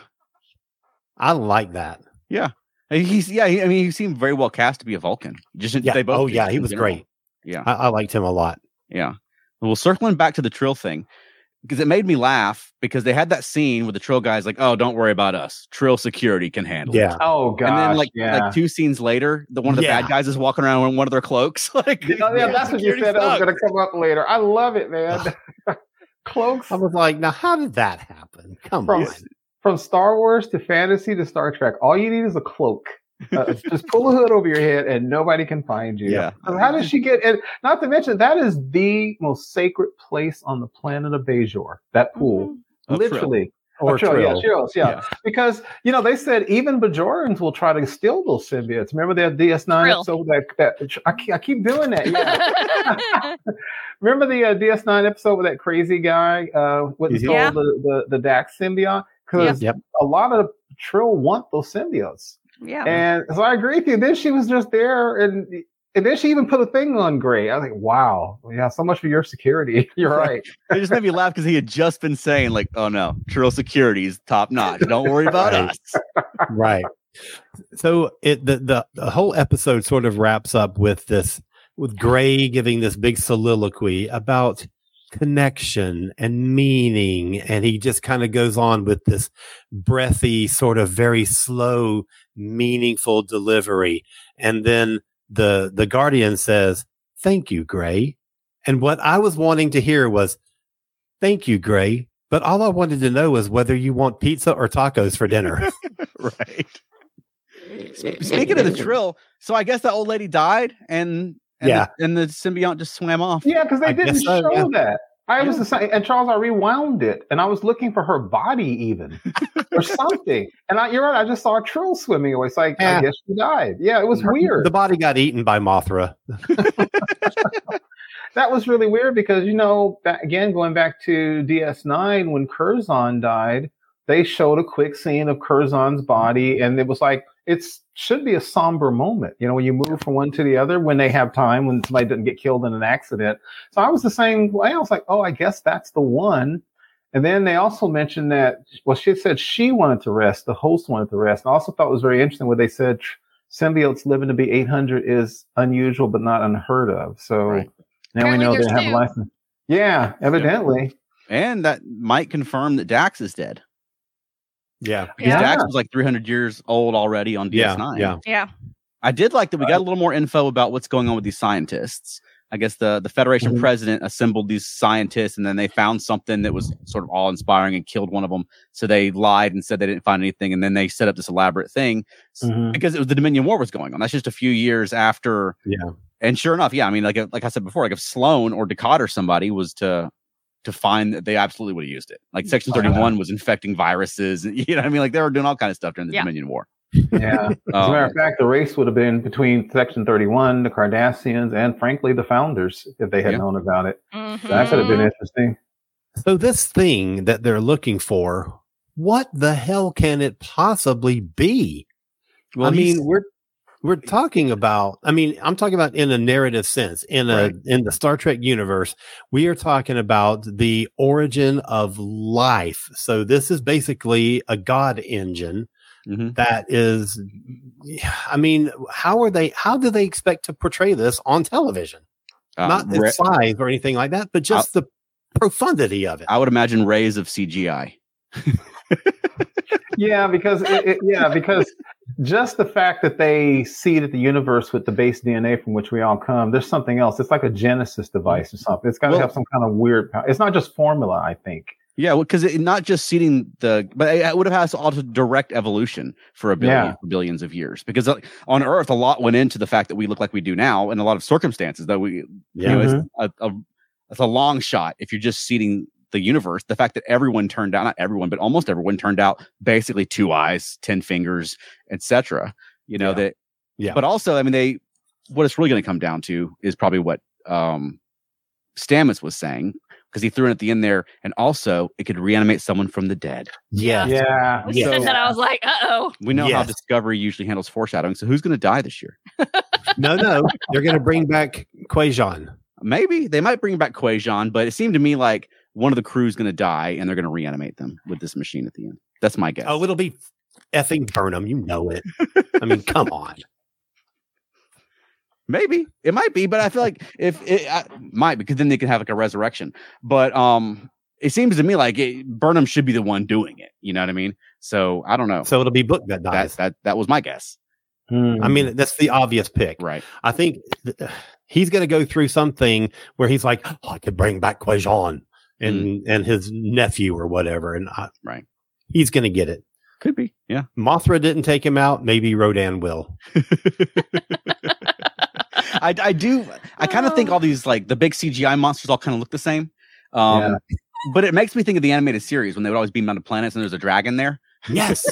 I like that. Yeah. He seemed very well cast to be a Vulcan. They both. He was great. Yeah, I liked him a lot. Yeah. Well, circling back to the Trill thing, because it made me laugh because they had that scene where the Trill guy's like, "Oh, don't worry about us. Trill security can handle it." Oh god. And then like 2 scenes later, one of the bad guys is walking around in one of their cloaks. Like, that's what you said. That was going to come up later. I love it, man. Cloaks. I was like, now how did that happen? Come on. From Star Wars to fantasy to Star Trek, all you need is a cloak. Just pull a hood over your head and nobody can find you. Yeah. How does she get? And not to mention, that is the most sacred place on the planet of Bajor. That pool, literally. Or Trill. Yeah. Because they said even Bajorans will try to steal those symbiotes. Remember that DS9 episode? That I keep doing that. Yeah. Remember the DS9 episode with that crazy guy? What's called the Dax symbiote? Because a lot of Trill want those symbiotes. Yeah. And so I agree with you. Then she was just there, and then she even put a thing on Gray. I was like, wow, yeah, so much for your security. You're right. It just made me laugh because he had just been saying, like, oh no, Trill security is top notch. Don't worry about us. Right. So the whole episode sort of wraps up with Gray giving this big soliloquy about connection and meaning, and he just kind of goes on with this breathy, sort of very slow, meaningful delivery. And then the Guardian says, "Thank you, Gray." And what I was wanting to hear was, "Thank you, Gray," but all I wanted to know was whether you want pizza or tacos for dinner. Right. Speaking of the Trill, so I guess that old lady died, and the symbiont just swam off. Yeah, because they didn't show that. I was the same, and Charles, I rewound it, and I was looking for her body even, or something. And you're right, I just saw a Trill swimming away. It's like, I guess she died. Yeah, it was weird. The body got eaten by Mothra. That was really weird because, going back to DS9, when Curzon died, they showed a quick scene of Curzon's body, and it was like, it should be a somber moment, when you move from one to the other, when they have time, when somebody doesn't get killed in an accident. So I was the same way. I was like, oh, I guess that's the one. And then they also mentioned that, she said she wanted to rest. The host wanted to rest. And I also thought it was very interesting where they said symbiotes living to be 800 is unusual, but not unheard of. So now we know they have life. Yeah, evidently. And that might confirm that Dax is dead. Yeah. Because Dax was like 300 years old already on DS9. Yeah. I did like that we got a little more info about what's going on with these scientists. I guess the Federation president assembled these scientists, and then they found something that was sort of awe-inspiring and killed one of them. So they lied and said they didn't find anything, and then they set up this elaborate thing because it was the Dominion War was going on. That's just a few years after. Yeah. And sure enough, I mean, like I said before, like if Sloan or Decoder somebody was to find that, they absolutely would have used it. Like Section 31 was infecting viruses. You know what I mean? Like they were doing all kinds of stuff during the Dominion War. Yeah. As a matter of fact, the race would have been between Section 31, the Cardassians, and frankly, the Founders, if they had known about it. So that could have been interesting. So this thing that they're looking for, what the hell can it possibly be? Well, I mean, we're talking about, I'm talking about in a narrative sense, in the Star Trek universe, we are talking about the origin of life. So this is basically a God engine that is, how do they expect to portray this on television? Not the size or anything like that, but just the profundity of it. I would imagine rays of CGI. because just the fact that they seeded the universe with the base DNA from which we all come, there's something else. It's like a Genesis device or something. It's got to have some kind of weird power. It's not just formula, I think. Yeah, because it not just seeding but it would have had also direct evolution for billions of years. Because on Earth, a lot went into the fact that we look like we do now, in a lot of circumstances. That it's a long shot if you're just seeding the universe. The fact that everyone turned out, not everyone, but almost everyone turned out basically 2 eyes, 10 fingers, etc. But also, I mean, what it's really going to come down to is probably what Stamets was saying, because he threw in at the end there, and also it could reanimate someone from the dead. Yeah. When he said that, I was like, uh-oh. We know how Discovery usually handles foreshadowing, so who's going to die this year? No, they're going to bring back Kwejian. Maybe they might bring back Kwejian, but it seemed to me like one of the crew is going to die, and they're going to reanimate them with this machine at the end. That's my guess. Oh, it'll be effing Burnham. You know it. I mean, come on. Maybe it might be, but I feel like if it might, because then they can have like a resurrection. But it seems to me like Burnham should be the one doing it. You know what I mean? So I don't know. So it'll be Book that dies. That was my guess. I mean, that's the obvious pick, right? I think he's going to go through something where he's like, I could bring back Kwejian and his nephew or whatever, and he's going to get it. Could be, yeah. Mothra didn't take him out. Maybe Rodan will. I kind of think all these, like, the big CGI monsters all kind of look the same. But it makes me think of the animated series when they would always beam down to planets and there's a dragon there. Yes.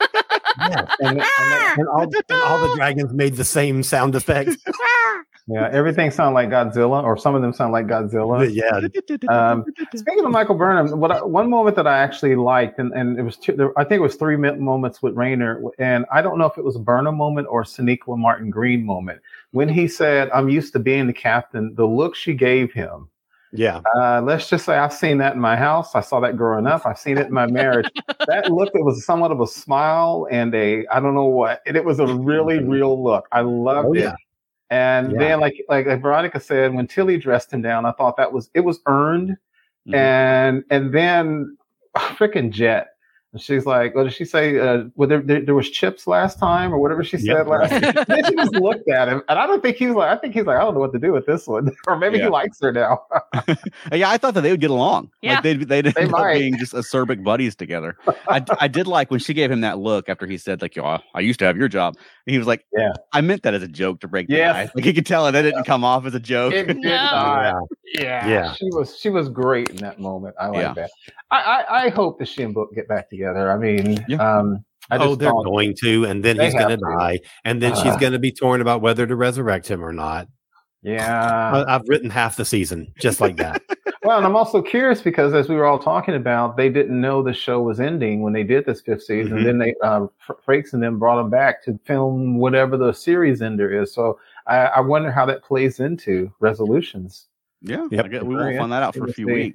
And all the dragons made the same sound effects. Yeah, everything sounded like Godzilla, or some of them sound like Godzilla. Yeah. Speaking of Michael Burnham, one moment that I actually liked, and it was I think it was 3 moments with Rayner, and I don't know if it was a Burnham moment or a Sonequa Martin Green moment. When he said, "I'm used to being the captain," the look she gave him. Yeah. Let's just say I've seen that in my house. I saw that growing up. I've seen it in my marriage. That look, it was somewhat of a smile and I don't know what. And it was a really real look. I loved it. And then like Veronica said, when Tilly dressed him down, I thought it was earned. And then freaking Jet. And she's like, what did she say? Well, there was chips last time or whatever she said last time. Then she just looked at him. And I think he's like, I don't know what to do with this one. Or maybe he likes her now. Yeah, I thought that they would get along. Yeah. Like they'd end up being just acerbic buddies together. I did like when she gave him that look after he said, like, I used to have your job. And he was like, I meant that as a joke to break the ice. Like, you could tell that didn't come off as a joke. It did not. Yeah. She was great in that moment. I like that. I hope that she and Book get back together. I mean, they're going to, and then he's going to die, and then she's going to be torn about whether to resurrect him or not. Yeah, I've written half the season just like that. Well, and I'm also curious because as we were all talking about, they didn't know the show was ending when they did this 5th season. And then they Frakes and them brought them back to film whatever the series ender is. So I wonder how that plays into resolutions. Yeah, we won't find that out for a few weeks.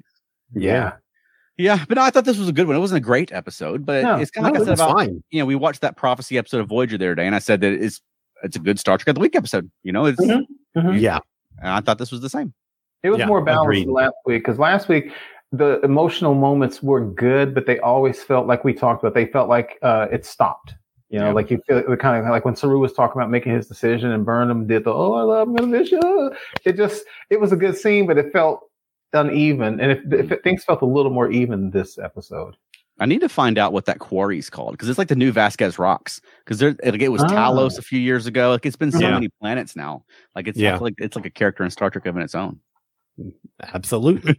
Yeah, but no, I thought this was a good one. It wasn't a great episode, but it's kind of like I said about, fine. We watched that Prophecy episode of Voyager the other day, and I said that it's a good Star Trek of the Week episode. It's yeah. And I thought this was the same. It was more balanced than last week, because last week the emotional moments were good, but they always felt like we talked about. They felt like it stopped. Like you feel it kind of like when Saru was talking about making his decision, and Burnham did the I love, I'm gonna miss you. It was a good scene, but it felt uneven, and if things felt a little more even this episode. I need to find out what that quarry's called, because it's like the new Vasquez Rocks, because it was Talos a few years ago. Like, it's been so many planets now. Like, it's like a character in Star Trek of its own. Absolutely.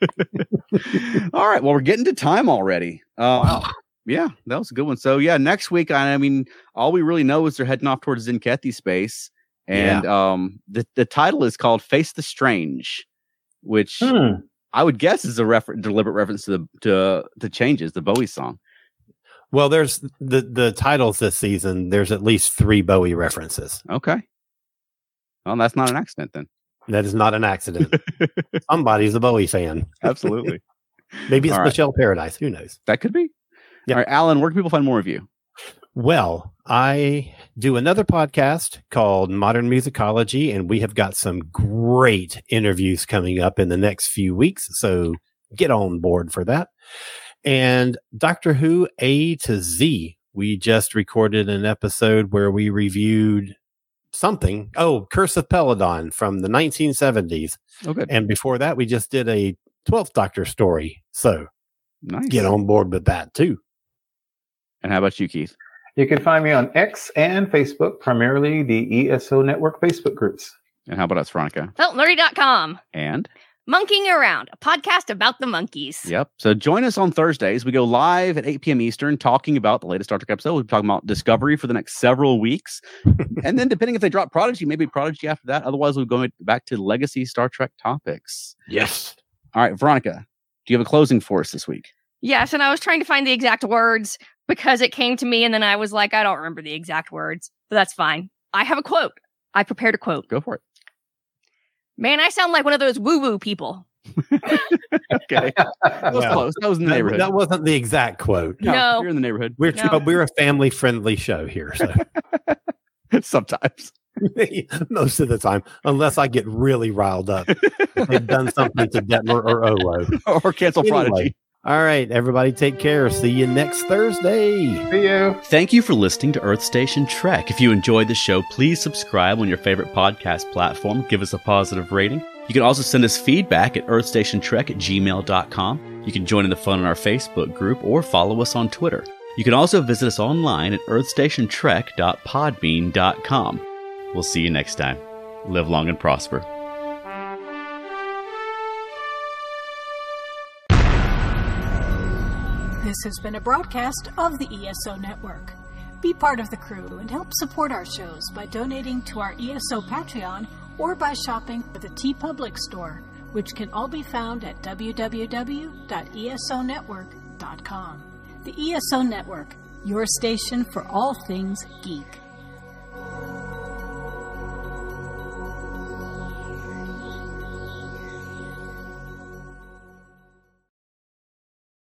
All right, well, we're getting to time already. Wow. Yeah, that was a good one. So next week, I mean, all we really know is they're heading off towards Zinkethi space, and the title is called Face the Strange, which I would guess is a deliberate reference to the Changes, the Bowie song. Well, there's the titles this season. There's at least 3 Bowie references. Okay. Well, that's not an accident then. That is not an accident. Somebody's a Bowie fan. Absolutely. Maybe it's Michelle Paradise. Who knows? That could be. Yeah. All right, Alan, where can people find more of you? Well, I do another podcast called Modern Musicology, and we have got some great interviews coming up in the next few weeks. So get on board for that. And Doctor Who A to Z, we just recorded an episode where we reviewed something. Oh, Curse of Peladon from the 1970s. Oh, good. And before that, we just did a 12th Doctor story. So Nice. get on board with that too. And how about you, Keith? You can find me on X and Facebook, primarily the ESO Network Facebook groups. And how about us, Veronica? FeltNerdy.com. And? Monkeying Around, a podcast about the monkeys. Yep. So join us on Thursdays. We go live at 8 p.m. Eastern talking about the latest Star Trek episode. We'll be talking about Discovery for the next several weeks. And then depending if they drop Prodigy, maybe Prodigy after that. Otherwise, we'll go back to legacy Star Trek topics. Yes. All right, Veronica, do you have a closing for us this week? Yes, and I was trying to find the exact words because it came to me and then I was like, I don't remember the exact words, but that's fine. I have a quote. I prepared a quote. Go for it. Man, I sound like one of those woo-woo people. Okay. That was close. That was in the neighborhood. That wasn't the exact quote. No. You're in the neighborhood. We're a family-friendly show here. So. Sometimes. Most of the time, unless I get really riled up. They've done something to Detmer or Olo. Or cancel Prodigy. All right, everybody take care. See you next Thursday. See you. Thank you for listening to Earth Station Trek. If you enjoyed the show, please subscribe on your favorite podcast platform. Give us a positive rating. You can also send us feedback at earthstationtrek@gmail.com. You can join in the fun on our Facebook group or follow us on Twitter. You can also visit us online at earthstationtrek.podbean.com. We'll see you next time. Live long and prosper. This has been a broadcast of the ESO Network. Be part of the crew and help support our shows by donating to our ESO Patreon or by shopping at the TeePublic store, which can all be found at www.esonetwork.com. The ESO Network, your station for all things geek.